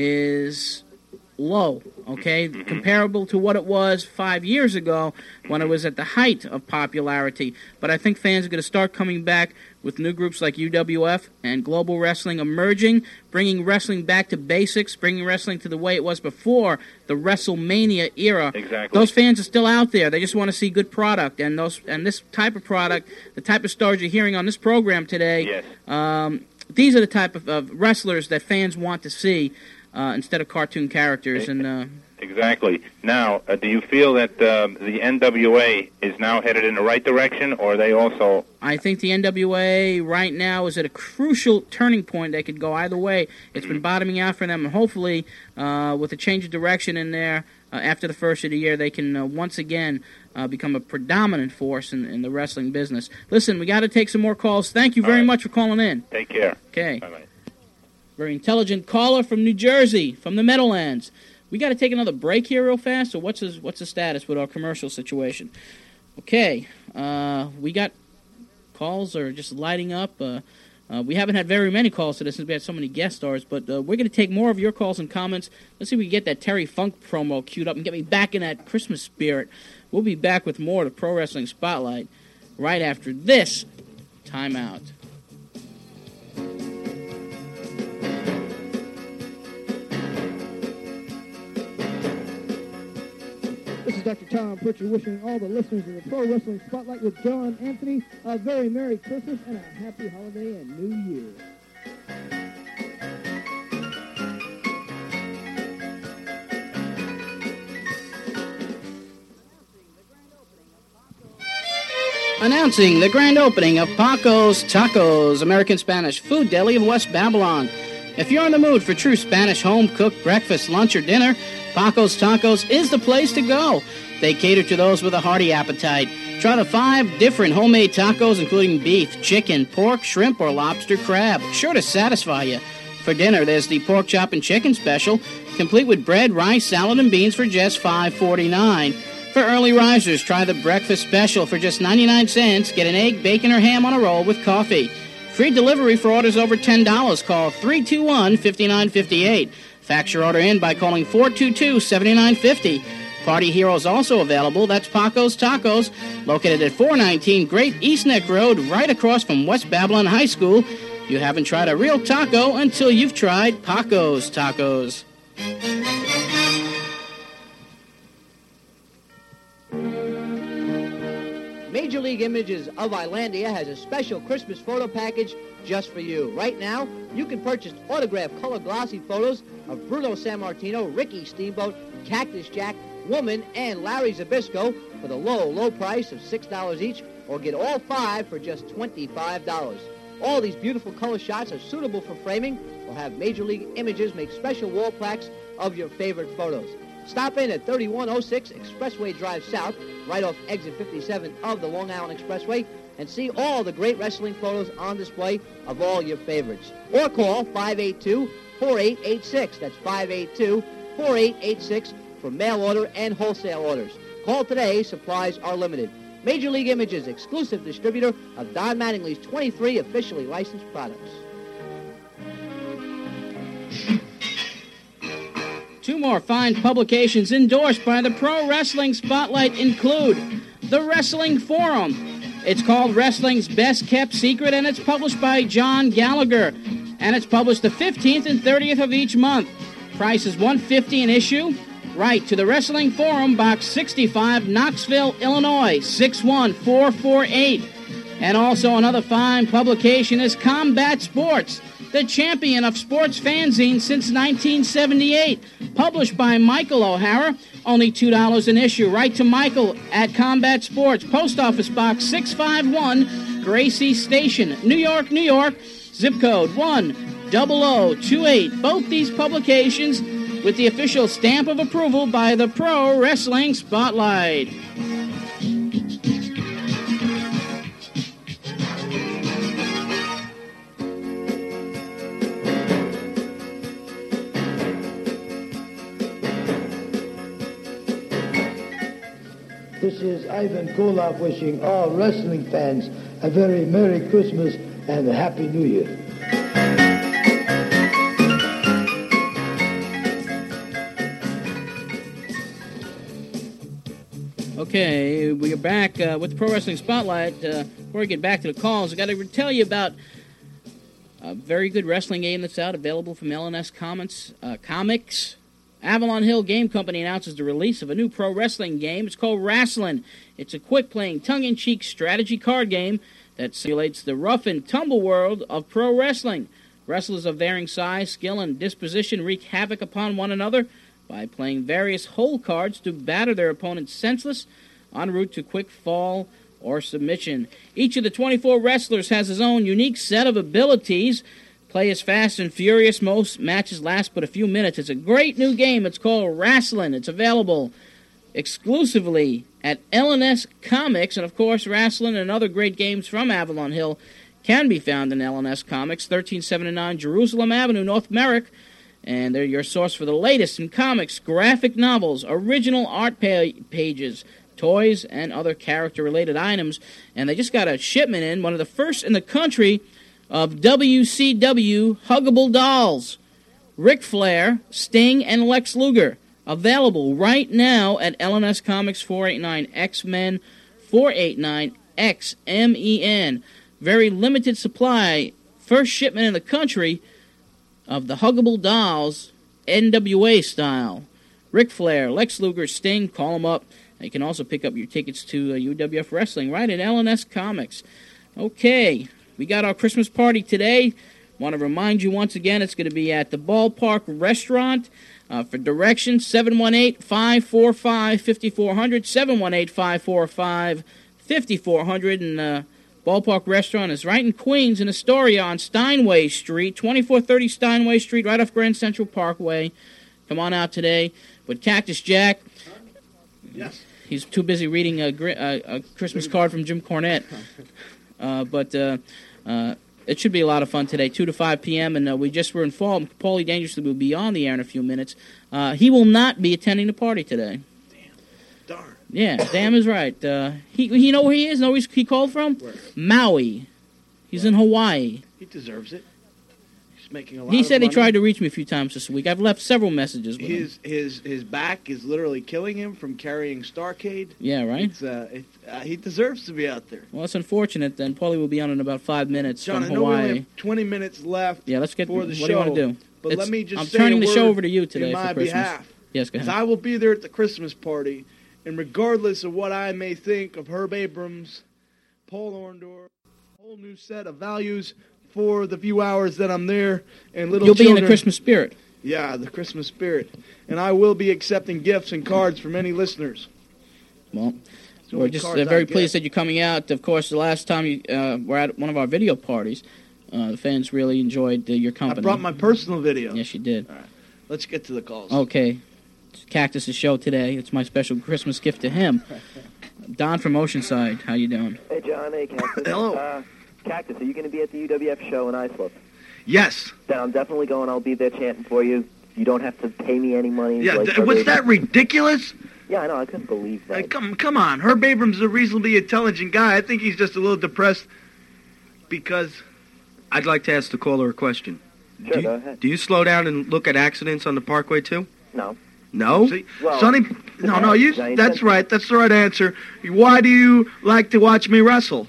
is low, okay? Mm-hmm. Comparable to what it was five years ago when it was at the height of popularity. But I think fans are going to start coming back with new groups like U W F and Global Wrestling emerging, bringing wrestling back to basics, bringing wrestling to the way it was before the WrestleMania era. Exactly. Those fans are still out there. They just want to see good product, and those and this type of product, the type of stars you're hearing on this program today, yes. um, these are the type of, of wrestlers that fans want to see uh, instead of cartoon characters. And uh, Exactly. Now, uh, do you feel that um, the N W A is now headed in the right direction, or are they also... I think the N W A right now is at a crucial turning point. They could go either way. It's been bottoming out for them, and hopefully, uh, with a change of direction in there, uh, after the first of the year, they can uh, once again uh, become a predominant force in, in the wrestling business. Listen, we got to take some more calls. Thank you very right. much for calling in. Take care. Okay. Bye-bye. Very intelligent caller from New Jersey, from the Meadowlands. We got to take another break here real fast, or what's his, what's the status with our commercial situation? Okay, uh, we got calls are just lighting up. Uh, uh, we haven't had very many calls today since we had so many guest stars, but uh, we're going to take more of your calls and comments. Let's see if we can get that Terry Funk promo queued up and get me back in that Christmas spirit. We'll be back with more of the Pro Wrestling Spotlight right after this timeout. This is Doctor Tom Pritchard wishing all the listeners of the Pro Wrestling Spotlight with John Anthony a very Merry Christmas and a Happy Holiday and New Year. Announcing the grand opening of Paco's Tacos, American Spanish food deli of West Babylon. If you're in the mood for true Spanish home-cooked breakfast, lunch, or dinner, Paco's Tacos is the place to go. They cater to those with a hearty appetite. Try the five different homemade tacos, including beef, chicken, pork, shrimp, or lobster crab. Sure to satisfy you. For dinner, there's the pork chop and chicken special, complete with bread, rice, salad, and beans for just five forty-nine. For early risers, try the breakfast special for just ninety-nine cents. Get an egg, bacon, or ham on a roll with coffee. Free delivery for orders over ten dollars. Call three two one, five nine five eight. Fax your order in by calling four two two, seven nine five zero. Party Heroes also available. That's Paco's Tacos, located at four nineteen Great East Neck Road, right across from West Babylon High School. You haven't tried a real taco until you've tried Paco's Tacos. Major League Images of Islandia has a special Christmas photo package just for you. Right now, you can purchase autographed color glossy photos of Bruno Sammartino, Ricky Steamboat, Cactus Jack, Woman, and Larry Zabisco for the low, low price of six dollars each, or get all five for just twenty-five dollars. All these beautiful color shots are suitable for framing or have Major League Images make special wall plaques of your favorite photos. Stop in at thirty-one oh six Expressway Drive South, right off exit fifty-seven of the Long Island Expressway, and see all the great wrestling photos on display of all your favorites. Or call five eight two, four eight eight six. That's five eight two, four eight eight six for mail order and wholesale orders. Call today. Supplies are limited. Major League Images, exclusive distributor of Don Mattingly's twenty-three officially licensed products. Two more fine publications endorsed by the Pro Wrestling Spotlight include The Wrestling Forum. It's called Wrestling's Best Kept Secret, and it's published by John Gallagher. And it's published the fifteenth and thirtieth of each month. Price is one dollar fifty an issue. Write to the Wrestling Forum, Box sixty-five, Knoxville, Illinois, six one four four eight. And also another fine publication is Combat Sports, the champion of sports fanzine since nineteen seventy-eight. Published by Michael O'Hara, only two dollars an issue. Write to Michael at Combat Sports, Post Office Box six five one, Gracie Station, New York, New York, zip code one zero zero two eight. Both these publications with the official stamp of approval by the Pro Wrestling Spotlight. This is Ivan Koloff wishing all wrestling fans a very Merry Christmas and a Happy New Year. Okay, we are back uh, with the Pro Wrestling Spotlight. Uh, before we get back to the calls, I got to tell you about a very good wrestling game that's out, available from L N S Comics. Uh, Comics. Avalon Hill Game Company announces the release of a new pro wrestling game. It's called Wrastlin'. It's a quick-playing, tongue-in-cheek strategy card game that simulates the rough-and-tumble world of pro wrestling. Wrestlers of varying size, skill, and disposition wreak havoc upon one another. by playing various hold cards to batter their opponents senseless en route to quick fall or submission. Each of the twenty-four wrestlers has his own unique set of abilities. Play is fast and furious. Most matches last but a few minutes. It's a great new game. It's called Wrastlin'. It's available exclusively at L N S Comics. And, of course, Wrastlin' and other great games from Avalon Hill can be found in L N S Comics, thirteen seventy-nine Jerusalem Avenue, North Merrick. And they're your source for the latest in comics, graphic novels, original art pa- pages, toys, and other character-related items. And they just got a shipment in, one of the first in the country, of W C W Huggable Dolls. Ric Flair, Sting, and Lex Luger. Available right now at L N S Comics, four eighty-nine X-Men, four eighty-nine X M E N. Very limited supply. First shipment in the country of the Huggable Dolls, N W A style. Ric Flair, Lex Luger, Sting, call them up. You can also pick up your tickets to uh, U W F Wrestling right at L N S Comics. Okay, we got our Christmas party today. Want to remind you once again, it's going to be at the Ballpark Restaurant. Uh, for directions, seven one eight, five four five, five four zero zero, seven one eight, five four five, five four zero zero, and uh, Ballpark Restaurant is right in Queens, in Astoria on Steinway Street, twenty-four thirty Steinway Street, right off Grand Central Parkway. Come on out today. But Cactus Jack, yes, he's too busy reading a, a, a Christmas card from Jim Cornette. Uh, but uh, uh, it should be a lot of fun today, two to five p.m., and uh, we just were informed Paulie Dangerously will be on the air in a few minutes. Uh, he will not be attending the party today. Darn. Yeah, damn is right. Uh, he, you know where he is? Know where he called from? Where? Maui. He's in Hawaii. He deserves it. He's making a lot He of said money. he tried to reach me a few times this week. I've left several messages with him. His his his back is literally killing him from carrying Starcade. Yeah, right? It's, uh, it, uh, he deserves to be out there. Well, it's unfortunate. Then Paulie will be on in about five minutes John, from I know we Hawaii. only have twenty minutes left. Yeah, let's get. for the what show. do you want to do? But It's- let me just I'm say turning a the show word over to you today in for my Christmas. behalf. Yes, go ahead. Because I will be there at the Christmas party, and regardless of what I may think of Herb Abrams, Paul Orndorff, a whole new set of values for the few hours that I'm there, and little You'll be in children. the Christmas spirit. Yeah, the Christmas spirit. And I will be accepting gifts and cards from any listeners. Well, the we're only just cards uh, I very get. pleased that you're coming out. Of course, the last time you uh, were at one of our video parties, uh, the fans really enjoyed uh, your company. I brought my personal video. Yes, you did. All right. Let's get to the calls. Okay. It's Cactus' show today. It's my special Christmas gift to him. Don from Oceanside, how you doing? Hey, John. Hey, Cactus. Hello. Uh, Cactus, are you going to be at the U W F show in Islip? Yes. Then I'm definitely going. I'll be there chanting for you. You don't have to pay me any money. Yeah, like th- Herb was Abrams. that ridiculous? Yeah, I know. I couldn't believe that. Hey, come, come on. Herb Abrams is a reasonably intelligent guy. I think he's just a little depressed because... I'd like to ask the caller a question. Sure, do, go you, ahead. do you slow down and look at accidents on the Parkway, too? No. No? See, Well, Sonny, no, no, you. Johnny That's said- right. That's the right answer. Why do you like to watch me wrestle?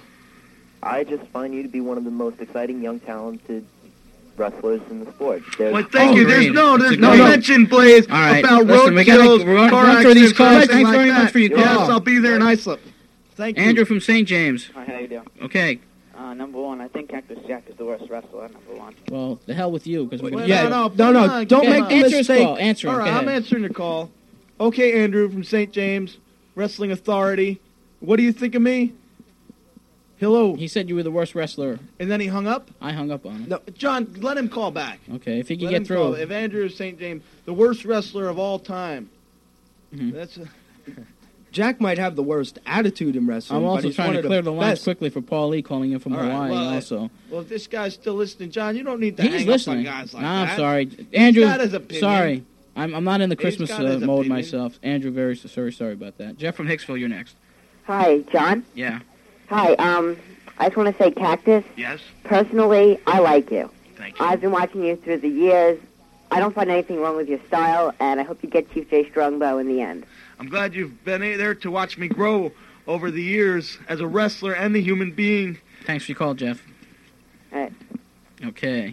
I just find you to be one of the most exciting, young, talented wrestlers in the sport. There's- Well, thank Oh, you. There's great. no, It's there's a no great- mention, please, All right, about listen, road we gotta kills, run- car run through these accidents, calls. or anything Thanks like very that. much for your Yes, call. I'll be there in Islip. Thank you. Andrew from Saint James. Hi, how you doing? Okay. Uh, number one, I think Cactus Jack is the worst wrestler. Number one. Well, the hell with you, because we're Well, going to... no, no, no, no, don't Okay, make the answer his mistake. call. Answer him. All right, Go I'm ahead. answering the call. Okay, Andrew from Saint James, Wrestling Authority. What do you think of me? Hello. He said you were the worst wrestler. And then he hung up? I hung up on him. No, John, let him call back. Okay, if he can Let get him through. call. If Andrew Saint James, the worst wrestler of all time. Mm-hmm. That's a, Jack might have the worst attitude in wrestling. I'm but also he's trying one to of clear the lines best. quickly for Paul Lee calling in from All right, Hawaii well, uh, also. well, if this guy's still listening, John, you don't need to He's hang listening. up on guys like nah, that. I'm sorry. He's Andrew, got his opinion. sorry. I'm, I'm not in the He's Christmas got uh, his mode opinion. myself. Andrew, very, very sorry about that. Jeff from Hicksville, you're next. Hi, John. Yeah. Hi, um, I just want to say, Cactus, Yes? personally, I like you. Thank you. I've been watching you through the years. I don't find anything wrong with your style, and I hope you get Chief J. Strongbow in the end. I'm glad you've been there to watch me grow over the years as a wrestler and a human being. Thanks for your call, Jeff. All right. Okay.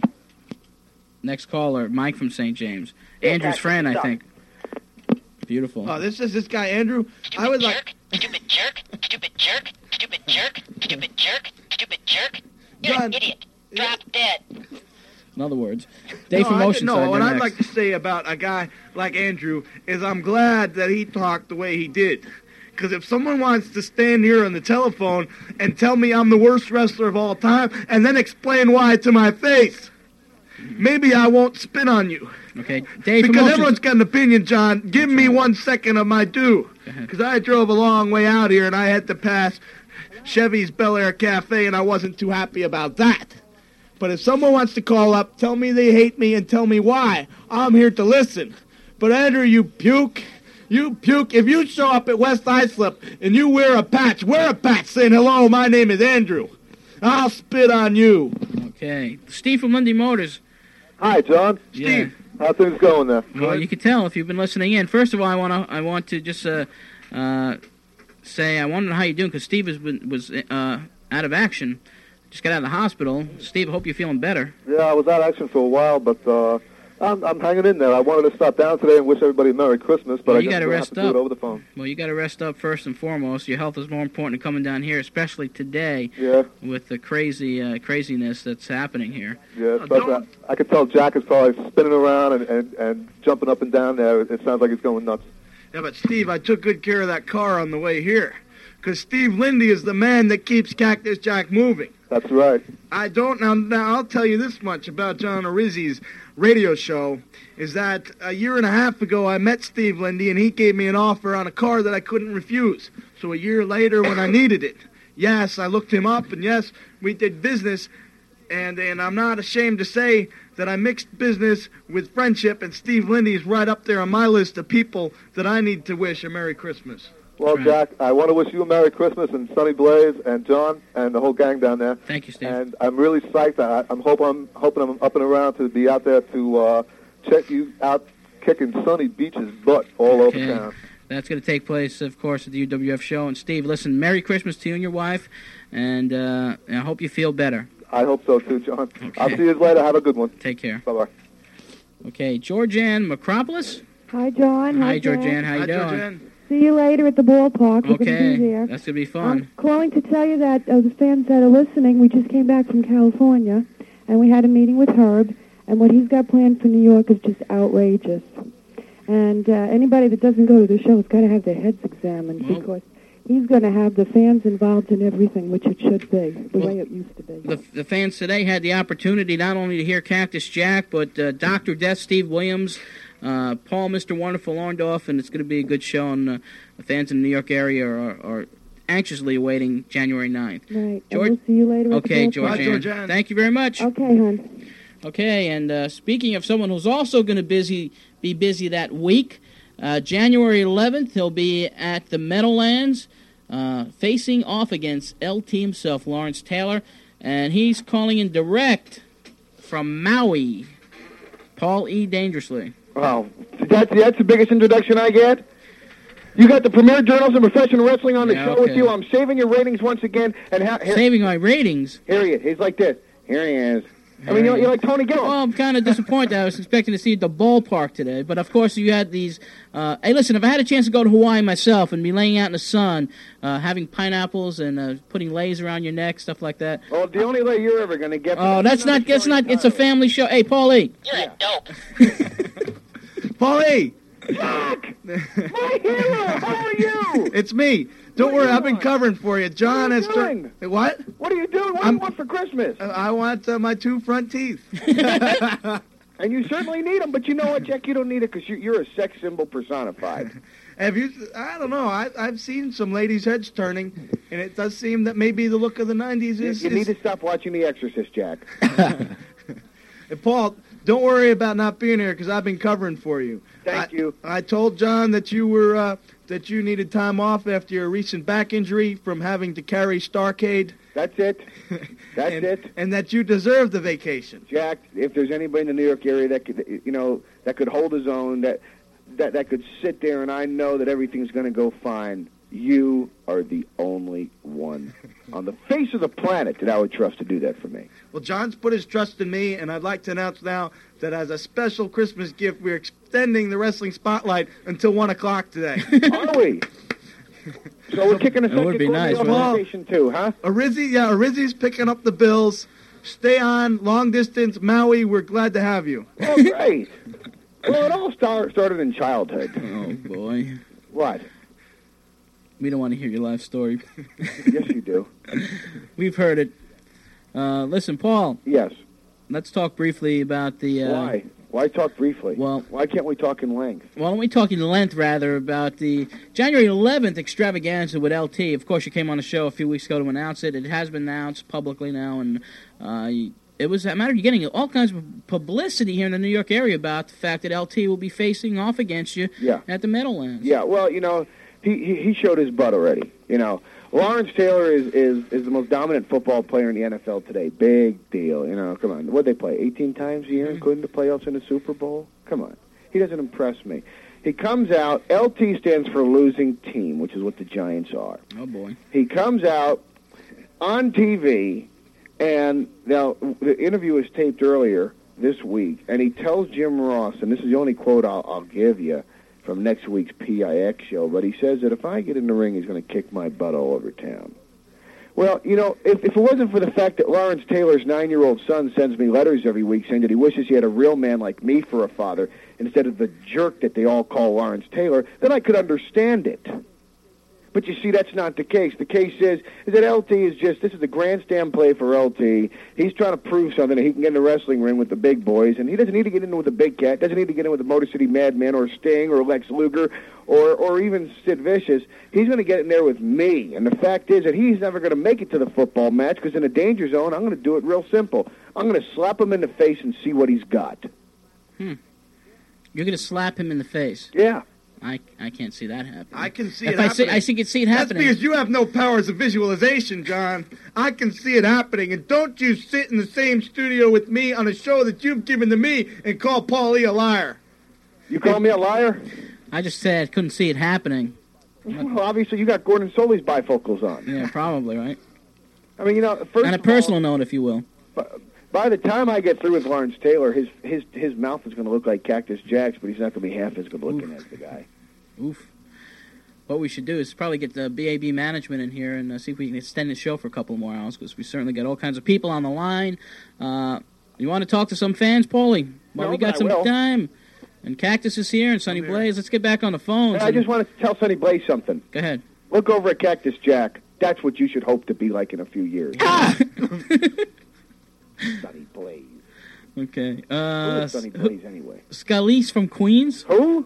Next caller, Mike from Saint James. Yeah, Andrew's Cactus, friend, I stop. think. Beautiful. Oh, this is this guy, Andrew. I would like... Stupid jerk, stupid jerk, stupid jerk, stupid jerk, stupid jerk. You're John, an idiot. Drop dead. In other words, Dave no, from I- Oceanside. No, what you're I'd next. like to say about a guy like Andrew is I'm glad that he talked the way he did. Because if someone wants to stand here on the telephone and tell me I'm the worst wrestler of all time and then explain why to my face, maybe I won't spit on you. Okay, Dave from Because Oceans- everyone's got an opinion, John. Give me one second of my due. Because I drove a long way out here and I had to pass Chevy's Bel Air Cafe and I wasn't too happy about that. But if someone wants to call up, tell me they hate me and tell me why, I'm here to listen. But Andrew, you puke. You puke. If you show up at West Islip and you wear a patch, wear a patch saying, hello, my name is Andrew. I'll spit on you. Okay, Steve from Lindy Motors. Hi, John. Steve. How things going there? Well, you can tell if you've been listening in. First of all, I want to I want to just uh, uh, say I want to know how you're doing because Steve has been, was uh, out of action. Just got out of the hospital. Steve, I hope you're feeling better. Yeah, I was out of action for a while, but uh, I'm, I'm hanging in there. I wanted to stop down today and wish everybody a Merry Christmas, but Well, I you guess gotta I'm gonna rest have to do up. it over the phone. Well, you got to rest up first and foremost. Your health is more important than coming down here, especially today. Yeah. With the crazy uh, craziness that's happening here. Yeah, especially I, I could tell Jack is probably spinning around and, and, and jumping up and down there. It sounds like he's going nuts. Yeah, but Steve, I took good care of that car on the way here. Because Steve Lindy is the man that keeps Cactus Jack moving. That's right. I don't, now, now I'll tell you this much about John Arizzi's radio show, is that a year and a half ago I met Steve Lindy and he gave me an offer on a car that I couldn't refuse. So a year later when I needed it, yes, I looked him up and yes, we did business. And, and I'm not ashamed to say that I mixed business with friendship, and Steve Lindy is right up there on my list of people that I need to wish a Merry Christmas. Well, Jack, I want to wish you a Merry Christmas and Sonny Blaze and John and the whole gang down there. Thank you, Steve. And I'm really psyched. I, I'm hope I'm hoping I'm up and around to be out there to uh, check you out kicking Sonny Beach's butt all Okay. over town. That's going to take place, of course, at the U W F show. And Steve, listen, Merry Christmas to you and your wife, and, uh, and I hope you feel better. I hope so too, John. I'll see you later. Have a good one. Take care. Bye bye. Okay, Georgianne Macropolis. Hi, John. Hi, Jack. Georgianne. How you doing? See you later at the ballpark. We're gonna Okay, be there. that's gonna be fun. Calling to tell you that uh, the fans that are listening, we just came back from California, and we had a meeting with Herb, and what he's got planned for New York is just outrageous. And uh, anybody that doesn't go to the show has got to have their heads examined because he's going to have the fans involved in everything, which it should be, the Well, way it used to be. The, the fans today had the opportunity not only to hear Cactus Jack, but uh, Doctor Death, Steve Williams, uh, Paul, Mister Wonderful Orndorff, and it's going to be a good show. And uh, the fans in the New York area are, are anxiously awaiting January ninth. Right. George- and we'll see you later Okay, at the ballpark. Georgianne. Thank you very much. Okay, hon. Okay, and uh, speaking of someone who's also going to busy be busy that week, uh, January eleventh, he'll be at the Meadowlands, uh, facing off against L T himself, Lawrence Taylor, and he's calling in direct from Maui. Paul E. Dangerously. Wow, that's, that's the biggest introduction I get? You got the premier journalism of professional wrestling on the Yeah, show okay. with you. I'm saving your ratings once again. And ha- here, Saving my ratings. here he is. He's like this. Here he is. I mean, you're, you're like Tony Gillis. Well, I'm kind of disappointed. I was expecting to see you at the ballpark today, but of course you had these. Uh, hey, listen, if I had a chance to go to Hawaii myself and be laying out in the sun, uh, having pineapples and uh, putting lays around your neck, stuff like that. Well, the only way you're ever going to get... Oh, that's not. That's not. It's a family show. Hey, Paulie. You're a dope. Paulie! Jack! My hero! How are you? It's me. Don't worry, I've been covering for you. John What are has you turned. What? What are you doing? What do you want for Christmas? Uh, I want uh, my two front teeth. And you certainly need them, but you know what, Jack? You don't need it because you, you're a sex symbol personified. Have you? I don't know. I, I've seen some ladies' heads turning, and it does seem that maybe the look of the nineties You, is. you is need to stop watching The Exorcist, Jack. And Paul, don't worry about not being here because I've been covering for you. Thank I, you. I told John that you were uh, that you needed time off after your recent back injury from having to carry Starcade. That's it. That's and, it. And that you deserve the vacation. Jack, if there's anybody in the New York area that could, you know, that could hold his own, that that that could sit there and I know that everything's going to go fine, you are the only one on the face of the planet that I would trust to do that for me. Well, John's put his trust in me, and I'd like to announce now that as a special Christmas gift, we're extending the wrestling spotlight until one o'clock today. Are we? So we're kicking a It would second be Courtney nice, off wouldn't the it? station too, huh? Arizzi, yeah, Arizzi's picking up the bills. Stay on, long distance, Maui. We're glad to have you. Oh, great. Well, it all start, started in childhood. Oh, boy. What? We don't want to hear your life story. Yes, you do. We've heard it. Uh, listen, Paul. Yes. Let's talk briefly about the... Uh, Why? Why talk briefly? Well, why can't we talk in length? Why don't we talk in length, rather, about the January eleventh extravaganza with L T. Of course, you came on the show a few weeks ago to announce it. It has been announced publicly now, and uh, it was a matter of you getting all kinds of publicity here in the New York area about the fact that L T will be facing off against you yeah. at the Meadowlands. Yeah, well, you know, he, he, he showed his butt already, you know. Lawrence Taylor is, is, is the most dominant football player in the N F L today. Big deal, you know. Come on. What'd they play, eighteen times a year, Mm-hmm. including the playoffs and the Super Bowl? Come on. He doesn't impress me. He comes out, L T stands for losing team, which is what the Giants are. Oh, boy. He comes out on T V, and now the interview was taped earlier this week, and he tells Jim Ross, and this is the only quote I'll, I'll give you from next week's P I X show, but he says that if I get in the ring, he's going to kick my butt all over town. Well, you know, if, if it wasn't for the fact that Lawrence Taylor's nine-year-old son sends me letters every week saying that he wishes he had a real man like me for a father instead of the jerk that they all call Lawrence Taylor, then I could understand it. But you see, that's not the case. The case is, is that L T is just, this is a grandstand play for L T. He's trying to prove something that he can get in the wrestling ring with the big boys, and he doesn't need to get in with the Big Cat, doesn't need to get in with the Motor City Madman or Sting or Lex Luger or, or even Sid Vicious. He's going to get in there with me, and the fact is that he's never going to make it to the football match because in a danger zone, I'm going to do it real simple. I'm going to slap him in the face and see what he's got. Hmm. You're going to slap him in the face? Yeah. I, I can't see that happening. I can see if it I happening. See, I see, can see it happening. That's because you have no powers of visualization, John. I can see it happening. And don't you sit in the same studio with me on a show that you've given to me and call Paulie a liar. You call me a liar? I just said I couldn't see it happening. Well, obviously you got Gordon Soley's bifocals on. Yeah, probably, right? I mean, you know, first On a of personal all, note, if you will. By the time I get through with Lawrence Taylor, his his his mouth is going to look like Cactus Jack's, but he's not going to be half as good looking as the guy. Oof. What we should do is probably get the B A B management in here and uh, see if we can extend the show for a couple more hours, because we certainly got all kinds of people on the line. Uh, you want to talk to some fans, Paulie? Well, No, we got but I some will. time. And Cactus is here, and Sonny Blaze. Let's get back on the phones. Hey, I just want to tell Sonny Blaze something. Go ahead. Look over at Cactus Jack. That's what you should hope to be like in a few years. Sonny Blaze. Okay. Who Uh, is Sonny Blaze anyway? Scalise from Queens? Who?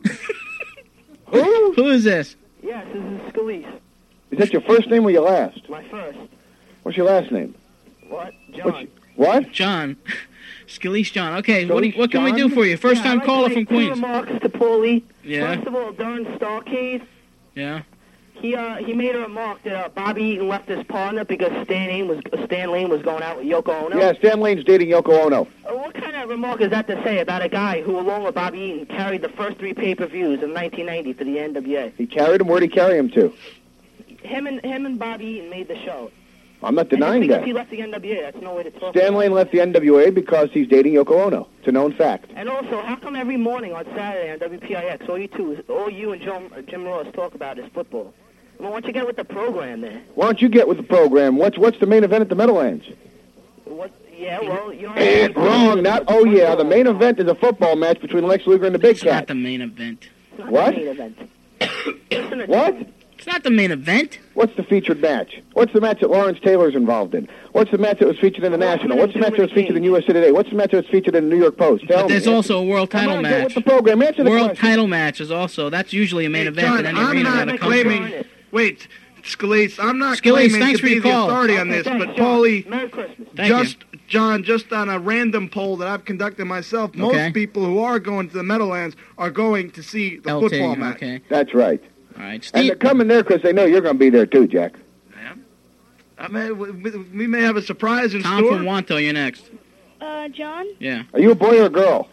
Who? Who is this? Yes, this is Scalise. Is that your first name or your last? My first. What's your last name? What? What's John. your- what? John. Scalise John. Okay, what, do you- Scalise what can we John? do for you? First Yeah, time I'd like caller to from make two Queens. remarks to Paulie. Yeah. First of all, during Starcade, Yeah. he uh, he made a remark that uh, Bobby Eaton left his partner because Stan Lane was uh, Stan Lane was going out with Yoko Ono. Yeah, Stan Lane's dating Yoko Ono. Uh, what kind of remark is that to say about a guy who, along with Bobby Eaton, carried the first three pay-per-views in nineteen ninety for the N W A? He carried him. Where'd he carry him to? Him and him and Bobby Eaton made the show. I'm not And denying just because that. he left the N W A, that's no way to talk Stan about Lane left the N W A because he's dating Yoko Ono. It's a known fact. And also, how come every morning on Saturday on W P I X, all you two, all you and Jim, Jim Ross talk about is football? Well, why don't you get with the program there? Why don't you get with the program? What's what's the main event at the Meadowlands? What? Yeah, well, you don't. Eh, wrong. Not. Oh yeah. The main event is a football match between Lex Luger and the Big It's not Cat. the main event. Not What? The main event. Listen to What? It's not the main event. What's the featured match? What's the match that Lawrence Taylor's involved in? What's the match that was featured in the National? What's the match that was featured in U S A Today? What's the match that was featured in the New York Post? Tell But there's me. also a world Come title on, match. Get with the program. Answer the World question. title matches also. That's usually a main event John, in any I'm arena not around the country. claiming. Wait, Scalise, I'm not Scalise, claiming thanks to for be your the call. authority on Okay, this, thanks, but John. Paulie, Merry Christmas. Thank just John, just on a random poll that I've conducted myself, most Okay. people who are going to the Meadowlands are going to see the L T, football match. okay. That's right. All right, And Steve. they're coming there because they know you're going to be there too, Jack. I mean, we, we- we may have a surprise in Tom store. from Wanto, you're next. Uh, John? Yeah. Are you a boy or a girl?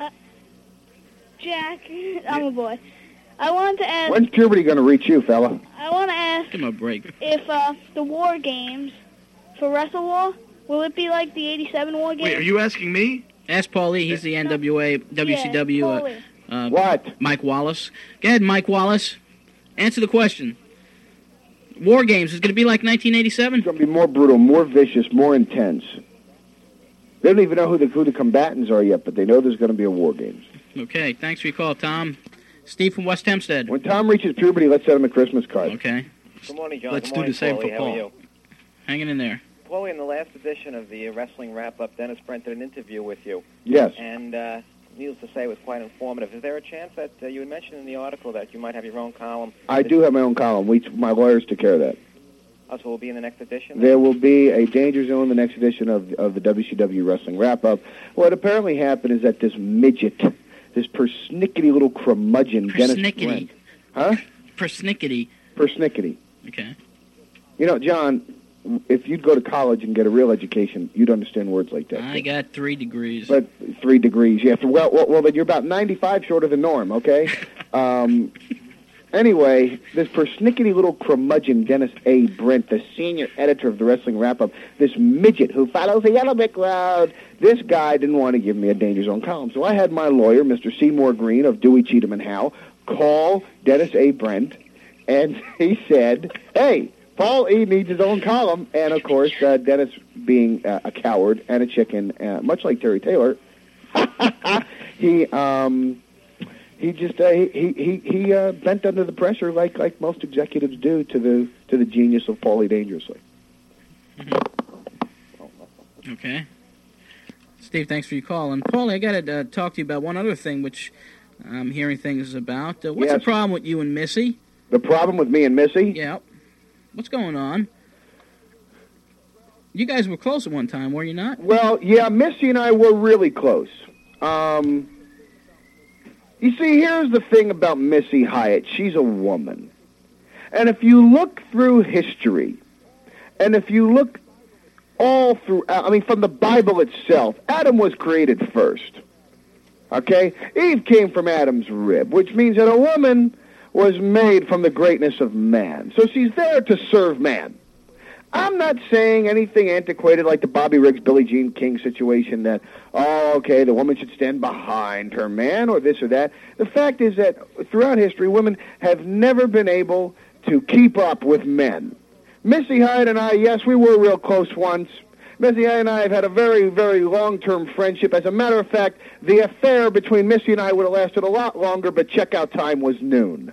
Jack, I'm a boy. I wanted to ask. When's puberty going to reach you, fella? I want to ask Give him a break. if uh, the War Games for Wrestle War will it be like the eighty-seven War Games? Wait, are you asking me? Ask Paulie. He's the N W A, W C W. Yeah, Uh, Paulie. uh, What? Mike Wallace. Go ahead, Mike Wallace. Answer the question. War Games is going to be like nineteen eighty-seven? It's going to be more brutal, more vicious, more intense. They don't even know who the who the combatants are yet, but they know there's going to be a War Games. Okay, thanks for your call, Tom. Steve from West Hempstead. When Tom reaches puberty, let's send him a Christmas card. Okay. Good morning, John. Let's Good do morning, the same Paulie. for How Paul. are you? Hanging in there. Paulie, in the last edition of the Wrestling Wrap-Up, Dennis Brent did an interview with you. Yes. And uh, needless to say, it was quite informative. Is there a chance that uh, you had mentioned in the article that you might have your own column? I do have my own column. We, my lawyers took care of that. Oh, so will be in the next edition? There will be a Danger Zone, the next edition of of the W C W Wrestling Wrap-Up. What apparently happened is that this midget, this persnickety little curmudgeon, Dennis Persnickety. Brent. Huh? Persnickety. Persnickety. Okay. You know, John, if you'd go to college and get a real education, you'd understand words like that. I got three degrees. But three degrees, yeah. Well, well, well, then you're about ninety-five short of the norm, okay? um, anyway, this persnickety little curmudgeon, Dennis A. Brent, the senior editor of the Wrestling Wrap-Up, this midget who follows the yellow brick road, this guy didn't want to give me a Danger Zone column. So I had my lawyer, Mister Seymour Green of Dewey, Cheatham, and Howe, call Dennis A. Brent, and he said, hey, Paul E. needs his own column. And, of course, uh, Dennis, being uh, a coward and a chicken, uh, much like Terry Taylor, he um, he just uh, he he he uh, bent under the pressure like like most executives do to the to the genius of Paulie Dangerously. Okay. Steve, thanks for your call. And, Paulie, I got to uh, talk to you about one other thing, which I'm hearing things about. Uh, what's Yes. the problem with you and Missy? The problem with me and Missy? Yeah. What's going on? You guys were close at one time, were you not? Well, yeah, Missy and I were really close. Um, you see, here's the thing about Missy Hyatt. She's a woman. And if you look through history, and if you look all through, I mean, from the Bible itself, Adam was created first. Okay? Eve came from Adam's rib, which means that a woman was made from the greatness of man. So she's there to serve man. I'm not saying anything antiquated like the Bobby Riggs, Billie Jean King situation that, oh, okay, the woman should stand behind her man or this or that. The fact is that throughout history, women have never been able to keep up with men. Missy Hyatt and I, yes, we were real close once. Missy and I have had a very, very long-term friendship. As a matter of fact, the affair between Missy and I would have lasted a lot longer, but checkout time was noon.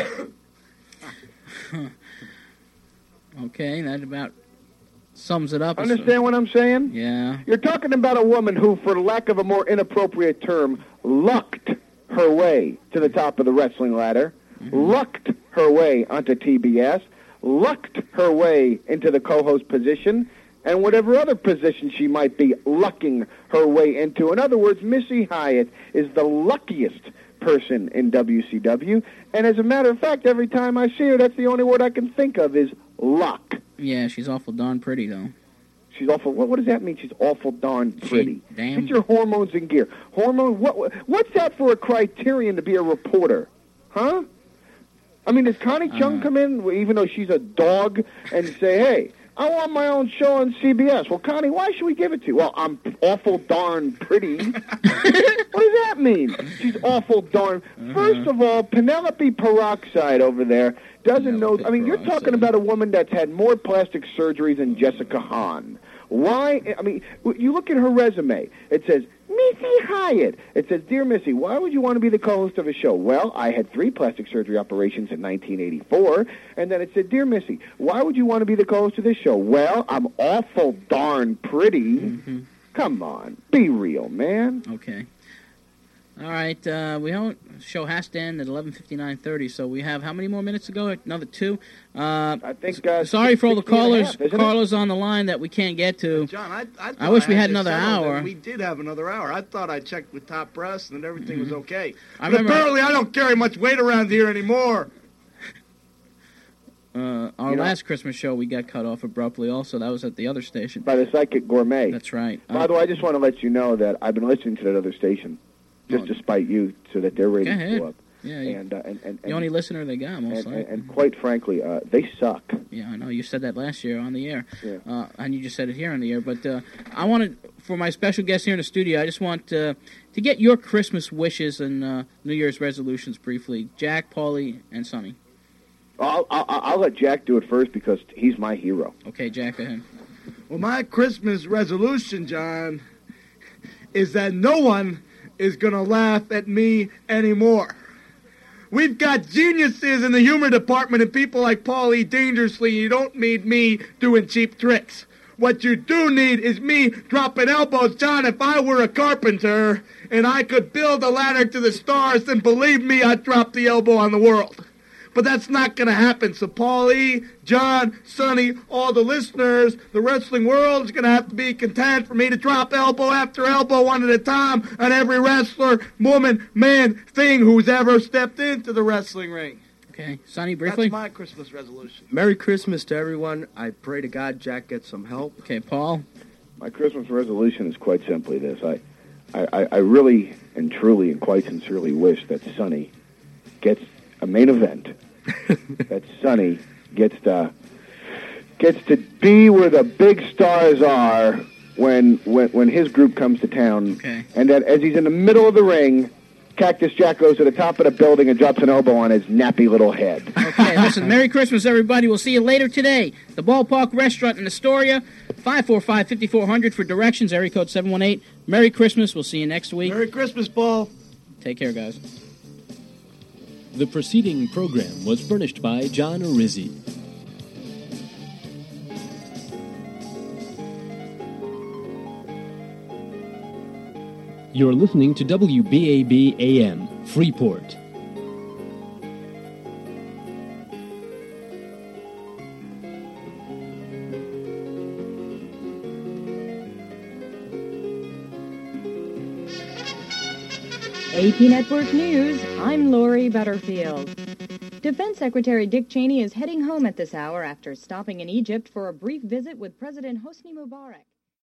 Okay, that about sums it up. Understand what I'm saying? Yeah. You're talking about a woman who, for lack of a more inappropriate term, lucked her way to the top of the wrestling ladder, mm-hmm. lucked her way onto T B S, lucked her way into the co-host position, and whatever other position she might be lucking her way into. In other words, Missy Hyatt is the luckiest person in W C W, and as a matter of fact, every time I see her, that's the only word I can think of is luck. Yeah, she's awful darn pretty, though. She's awful. What, what does that mean? She's awful darn pretty. She, damn. Get your hormones in gear. Hormone. What? What's that for a criterion to be a reporter? Huh? I mean, does Connie Chung Uh. come in, even though she's a dog, and say, "Hey, I want my own show on C B S"? Well, Connie, why should we give it to you? Well, I'm awful darn pretty. What does that mean? She's awful darn. Uh-huh. First of all, Penelope Peroxide over there doesn't know. I mean, you're talking about a woman that's had more plastic surgery than Jessica Hahn. Why? I mean, you look at her resume. It says Missy Hyatt. It says, "Dear Missy, why would you want to be the co-host of a show?" Well, I had three plastic surgery operations in nineteen eighty-four. And then it said, "Dear Missy, why would you want to be the co-host of this show?" Well, I'm awful darn pretty. Mm-hmm. Come on, be real, man. Okay. All right, uh, we don't. Show has to end at eleven fifty-nine thirty, so we have how many more minutes to go? Another two. Uh, I think. Uh, sorry for all the sixteen and a callers, half, isn't it? callers on the line that we can't get to. John, I, I, I wish thought we I had this another settled, hour. and we did have another hour. I thought I checked with Top Press and everything was okay. I But remember- apparently, I don't carry much weight around here anymore. Uh, our You know- last Christmas show we got cut off abruptly. Also, that was at the other station. By the Psychic Gourmet. That's right. By Uh, the way, I just want to let you know that I've been listening to that other station, just to spite you, so that their ratings ahead. go up. Yeah, you- and, uh, and, and, the only listener they got, most and, and, likely. and quite frankly, uh, they suck. Yeah, I know. You said that last year on the air. Yeah. Uh, and you just said it here on the air. But uh, I wanted, for my special guest here in the studio, I just want uh, to get your Christmas wishes and uh, New Year's resolutions briefly. Jack, Paulie, and Sonny. I'll, I'll, I'll let Jack do it first because he's my hero. Okay, Jack, go ahead. Well, my Christmas resolution, John, is that no one is going to laugh at me anymore. We've got geniuses in the humor department and people like Paul E. Dangerously. You don't need me doing cheap tricks. What you do need is me dropping elbows. John, if I were a carpenter and I could build a ladder to the stars, then believe me, I'd drop the elbow on the world. But that's not going to happen. So Paul E., John, Sonny, all the listeners, the wrestling world is going to have to be content for me to drop elbow after elbow one at a time on every wrestler, woman, man, thing who's ever stepped into the wrestling ring. Okay, Sonny, briefly. That's my Christmas resolution. Merry Christmas to everyone. I pray to God Jack gets some help. Okay, Paul. My Christmas resolution is quite simply this. I, I, I really and truly and quite sincerely wish that Sonny gets a main event. That Sonny gets to gets to be where the big stars are when when when his group comes to town. Okay. And that as he's in the middle of the ring, Cactus Jack goes to the top of the building and drops an elbow on his nappy little head. Okay, listen, Merry Christmas, everybody. We'll see you later today. The Ballpark Restaurant in Astoria, five four five, five four zero zero for directions, area code seven one eight. Merry Christmas. We'll see you next week. Merry Christmas, Paul. Take care, guys. The preceding program was furnished by John Arizzi. You're listening to W B A B A M, Freeport. A P Network News, I'm Lori Butterfield. Defense Secretary Dick Cheney is heading home at this hour after stopping in Egypt for a brief visit with President Hosni Mubarak.